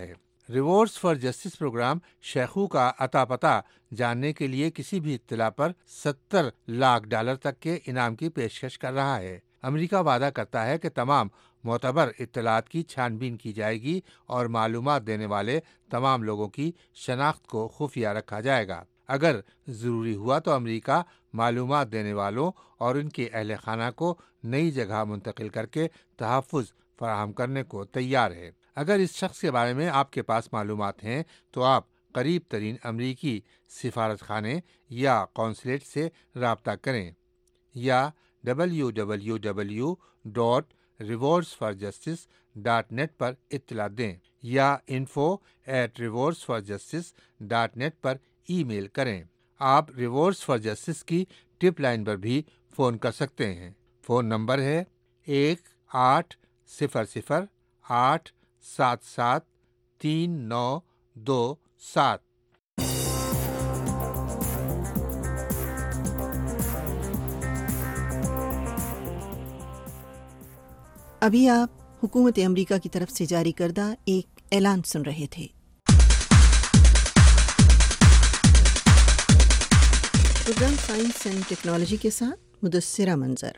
रिवॉर्ड्स फॉर जस्टिस प्रोग्राम शेखू का अता पता जानने के लिए किसी भी इत्तला पर सत्तर लाख डॉलर तक के इनाम की पेशकश कर रहा है। अमेरिका वादा करता है कि तमाम मोतबर इत्तलात की छानबीन की जाएगी और मालूमात देने वाले तमाम लोगों की शनाख्त को खुफिया रखा जाएगा। अगर ज़रूरी हुआ तो अमेरिका मालूमात देने वालों और उनके अहल खाना को नई जगह मुंतकिल करके तहफ़्फ़ुज़ फराहम करने को तैयार है। अगर इस शख्स के बारे में आपके पास मालूमात हैं तो आप करीब तरीन अमरीकी सिफारत खाने या कौंसलेट से रब्ता करें या W W W dot rewards for justice dot net पर इत्तला दें या info at rewards for justice dot net पर ईमेल करें। आप रिवॉर्ड्स फॉर जस्टिस की टिप लाइन पर भी फ़ोन कर सकते हैं। फ़ोन नंबर है एक आठ सिफर सिफर आठ सात सात तीन नौ दो सात। अभी आप हुकूमत अमरीका की तरफ से जारी करदा एक ऐलान सुन रहे थे। प्रोग्राम साइंस एंड टेक्नोलॉजी के साथ मुदस्सिरा मंजर।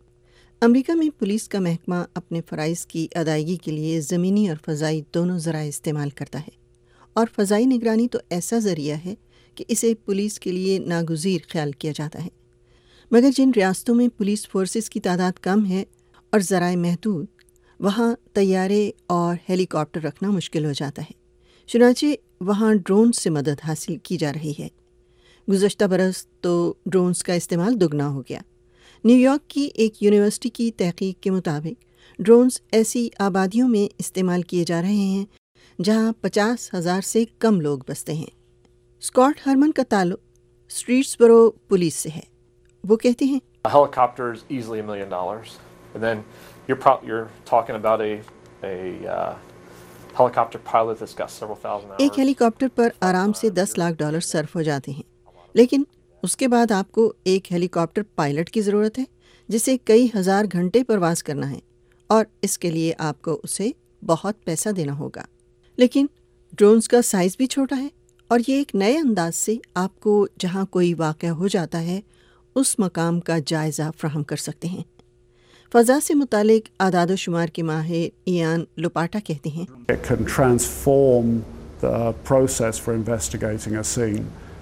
अमेरिका में पुलिस का महकमा अपने फ़राइज़ की अदायगी के लिए ज़मीनी और फ़ज़ाई दोनों ज़राए इस्तेमाल करता है, और फ़ज़ाई निगरानी तो ऐसा ज़रिया है कि इसे पुलिस के लिए नागुज़ीर ख्याल किया जाता है। मगर जिन रियासतों में पुलिस फोर्सेस की तादाद कम है और ज़राए महदूद, वहाँ तैयारे और हेलीकॉप्टर रखना मुश्किल हो जाता है। चुनांचे वहाँ ड्रोन से मदद हासिल की जा रही है। गुज़श्ता बरस तो ड्रोन्स का इस्तेमाल दुगना हो गया। न्यूयॉर्क की एक यूनिवर्सिटी की तहकीक के मुताबिक ड्रोन्स ऐसी आबादियों में इस्तेमाल किए जा रहे हैं जहां पचास हज़ार से कम लोग बसते हैं। स्कॉट हरमन का ताल्लुक स्ट्रीट्सबरो पुलिस से है। वो कहते हैं, A helicopter is easily a million dollars, and then you're pro- you're talking about a a uh, helicopter pilot that's got several thousand hours. एक हेलीकॉप्टर पर आराम से दस लाख डॉलर सर्फ हो जाते हैं, लेकिन उसके बाद आपको एक हेलीकॉप्टर पायलट की ज़रूरत है जिसे कई हज़ार घंटे परवाज़ करना है, और इसके लिए आपको उसे बहुत पैसा देना होगा। लेकिन ड्रोन्स का साइज़ भी छोटा है, और ये एक नए अंदाज से आपको जहाँ कोई वाक़या हो जाता है उस मकाम का जायज़ा फ्राहम कर सकते हैं। फ़ज़ा से मुतालिक आदाद व शुमार के माहिर इयान लोपाटा कहते हैं, It can transform the process for investigating a scene,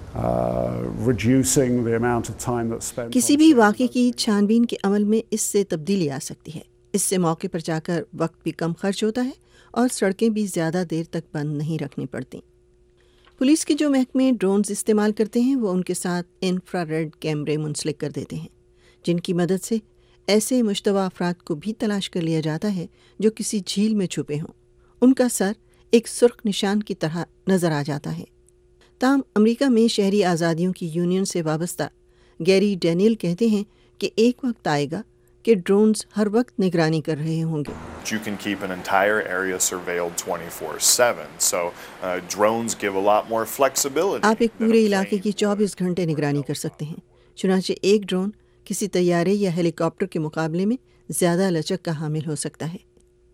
uh, reducing the amount of time that's spent. किसी भी वाक़े की छानबीन के अमल में इससे तब्दीली आ सकती है। इससे मौके पर जाकर वक्त भी कम खर्च होता है और सड़कें भी ज़्यादा देर तक बंद नहीं रखनी पड़ती। पुलिस के जो महकमे ड्रोन्स इस्तेमाल करते हैं वो उनके साथ इंफ्रारेड कैमरे मुंसलिक कर देते हैं, जिनकी मदद से ऐसे मुश्तबा अफराद को भी तलाश कर लिया जाता है जो किसी झील में छुपे हों। उनका सर एक सुर्ख निशान की तरह नज़र आ जाता है। ताम अमेरिका में शहरी आज़ादियों की यूनियन से वाबस्ता गैरी डैनियल कहते हैं कि एक वक्त आएगा कि ड्रोन्स हर वक्त निगरानी कर रहे होंगे। You can keep an entire area surveilled twenty-four seven, so uh, drones give a lot more flexibility. आप एक पूरे इलाके की चौबीस घंटे निगरानी कर सकते हैं। चुनांचे एक ड्रोन किसी तैयारे या हेलीकॉप्टर के मुकाबले में ज़्यादा लचक का हामिल हो सकता है।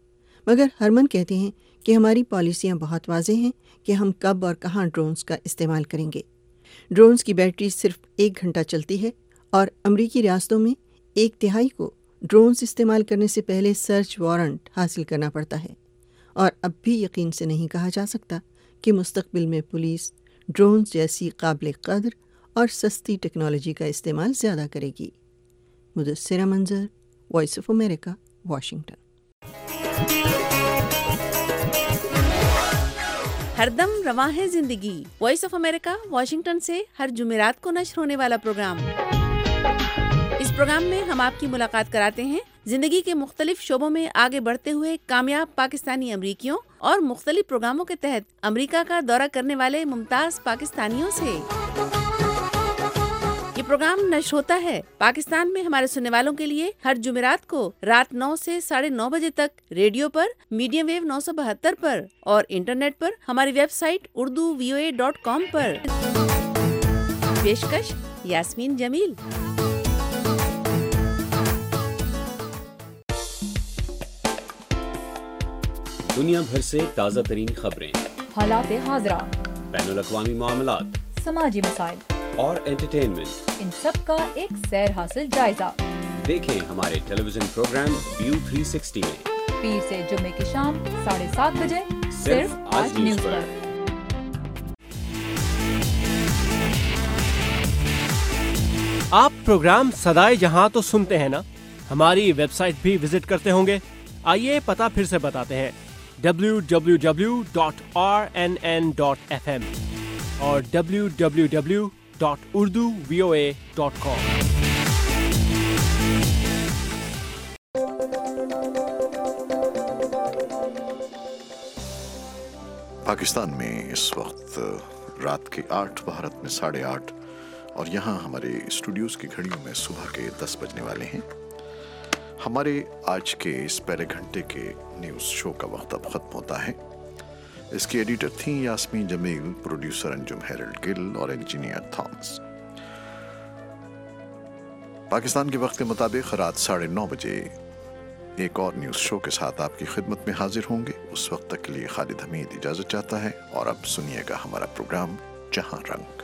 मगर हरमन कहते हैं कि हमारी पॉलिसियाँ बहुत वाज़ेह हैं कि हम कब और कहाँ ड्रोन्स का इस्तेमाल करेंगे। ड्रोन्स की बैटरी सिर्फ एक घंटा चलती है, और अमरीकी रियासतों में एक तिहाई को ड्रोन्स इस्तेमाल करने से पहले सर्च वारंट हासिल करना पड़ता है, और अब भी यकीन से नहीं कहा जा सकता कि मुस्तकबिल में पुलिस ड्रोन्स जैसी काबिल कदर और सस्ती टेक्नोलॉजी का इस्तेमाल ज़्यादा करेगी। मुदस्सिरा Manzar, voice of America, Washington. हरदम रवां है जिंदगी। वॉइस ऑफ अमेरिका वाशिंगटन से हर जुमेरात को नश्र होने वाला प्रोग्राम। इस प्रोग्राम में हम आपकी मुलाकात कराते हैं जिंदगी के मुख्तलिफ शोबों में आगे बढ़ते हुए कामयाब पाकिस्तानी अमरीकियों और मुख्तलिफ प्रोग्रामों के तहत अमरीका का दौरा करने वाले मुमताज पाकिस्तानियों से। ये प्रोग्राम नश्र होता है पाकिस्तान में हमारे सुनने वालों के लिए हर जुमेरात को रात नौ से साढ़े नौ बजे तक रेडियो पर, मीडियम वेव नौ सौ बहत्तर पर और इंटरनेट पर हमारी website Urdu V O A dot com पर। पेशकश यास्मीन जमील। दुनिया भर से ताज़ा तरीन खबरें, हालात हाज़रा, बैनुल-अक़वामी मामलात, समाजी मसाइल और एंटरटेनमेंट, इन सब का एक सैर हासिल जायजा। देखें हमारे television program view three sixty में पीर से जुम्मे की शाम साढ़े सात बजे सिर्फ आज न्यूज पर। आप प्रोग्राम सदाए जहां तो सुनते हैं ना, हमारी वेबसाइट भी विजिट करते होंगे। आइए पता फिर से बताते हैं, W W W dot R N N dot F M और W W W dot Urdu V O A dot com. Pakistan में इस वक्त रात के आठ, भारत में साढ़े आठ और यहाँ हमारे स्टूडियोज़ की घड़ियों में सुबह के दस बजने वाले हैं। हमारे आज के इस पहले घंटे के न्यूज़ शो का वक्त अब ख़त्म होता है। इसकी एडिटर थी यास्मीन जमील, प्रोड्यूसर अंजुम हेरल्ड गिल और इंजीनियर थॉमस। पाकिस्तान के वक्त के मुताबिक रात साढ़े नौ बजे एक और न्यूज़ शो के साथ आपकी खिदमत में हाजिर होंगे। उस वक्त तक के लिए खालिद हमीद इजाज़त चाहता है और अब सुनिएगा हमारा प्रोग्राम जहां रंग।